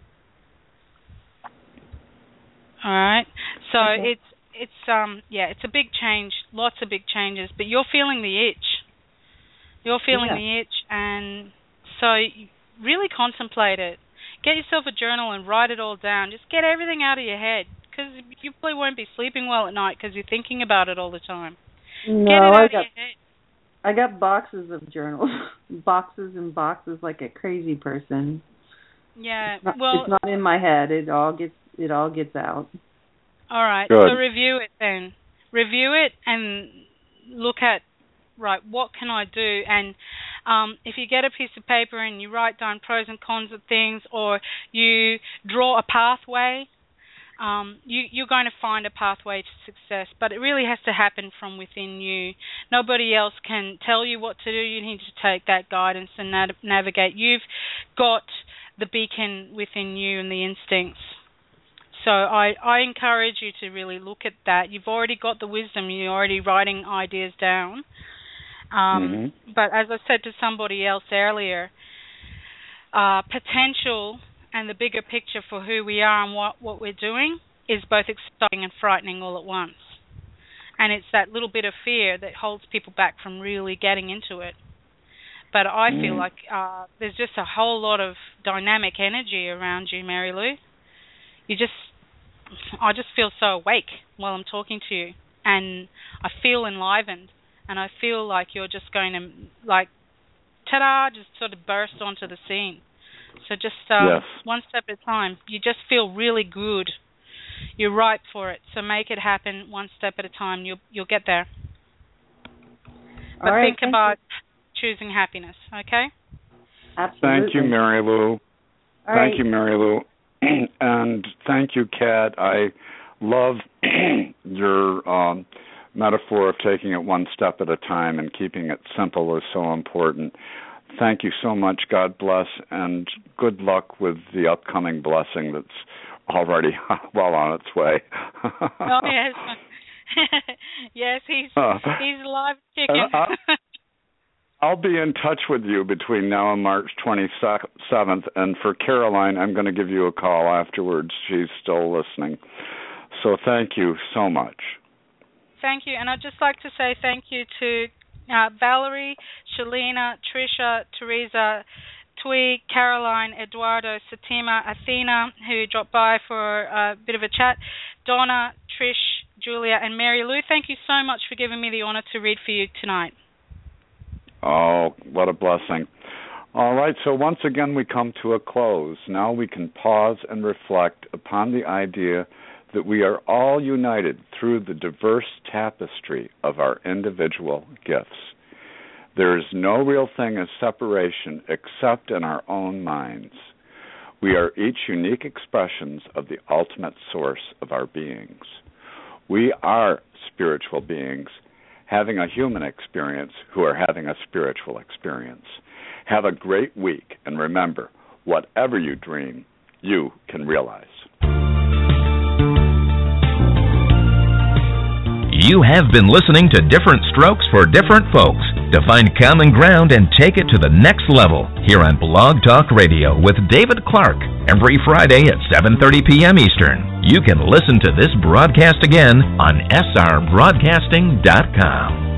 All right. So okay. it's it's um yeah, it's a big change, lots of big changes, but you're feeling the itch. You're feeling yeah. the itch, and so really contemplate it. Get yourself a journal and write it all down. Just get everything out of your head, because you probably won't be sleeping well at night because you're thinking about it all the time.
No,
get it out
I
of
got
your head.
I got boxes of journals, boxes and boxes, like a crazy person.
Yeah,
it's not,
well,
it's not in my head. It all gets it all gets out.
All right,
Good.
So review it then. Review it and look at, right, what can I do? And um, if you get a piece of paper and you write down pros and cons of things, or you draw a pathway, um, you, you're going to find a pathway to success. But it really has to happen from within you. Nobody else can tell you what to do. You need to take that guidance and nav- navigate. You've got the beacon within you and the instincts. So I, I encourage you to really look at that. You've already got the wisdom. You're already writing ideas down. Um, mm-hmm. But as I said to somebody else earlier, uh, potential and the bigger picture for who we are and what, what we're doing is both exciting and frightening all at once. And it's that little bit of fear that holds people back from really getting into it. But I mm. feel like uh, there's just a whole lot of dynamic energy around you, Mary Lou. You just, I just feel so awake while I'm talking to you, and I feel enlivened, and I feel like you're just going to, like, ta-da, just sort of burst onto the scene. So just uh,
yes.
one step at a time. You just feel really good. You're ripe for it. So make it happen one step at a time. You'll you'll get there. But
right,
think about you. choosing happiness. Okay.
Absolutely.
Thank you, Mary Lou.
All
thank
right.
you, Mary Lou. And thank you, Kat. I love your um, metaphor of taking it one step at a time and keeping it simple is so important. Thank you so much. God bless, and good luck with the upcoming blessing that's already well on its way.
Oh, yes. Yes, he's, uh, he's a live chicken.
Uh, I'll be in touch with you between now and March twenty-seventh, and for Caroline, I'm going to give you a call afterwards. She's still listening. So thank you so much.
Thank you, and I'd just like to say thank you to uh, Valerie, Shalina, Trisha, Teresa, Twee, Caroline, Eduardo, Satima, Athena, who dropped by for a bit of a chat, Donna, Trish, Julia, and Mary Lou. Thank you so much for giving me the honor to read for you tonight.
Oh, what a blessing. All right, so once again we come to a close. Now we can pause and reflect upon the idea that we are all united through the diverse tapestry of our individual gifts. There is no real thing as separation except in our own minds. We are each unique expressions of the ultimate source of our beings. We are spiritual beings having a human experience who are having a spiritual experience, Have a great week, and remember, whatever you dream, you can realize.
You have been listening to Different Strokes for Different Folks. To find common ground and take it to the next level, here on Blog Talk Radio with David Clark, every Friday at seven thirty p.m. Eastern. You can listen to this broadcast again on S R broadcasting dot com.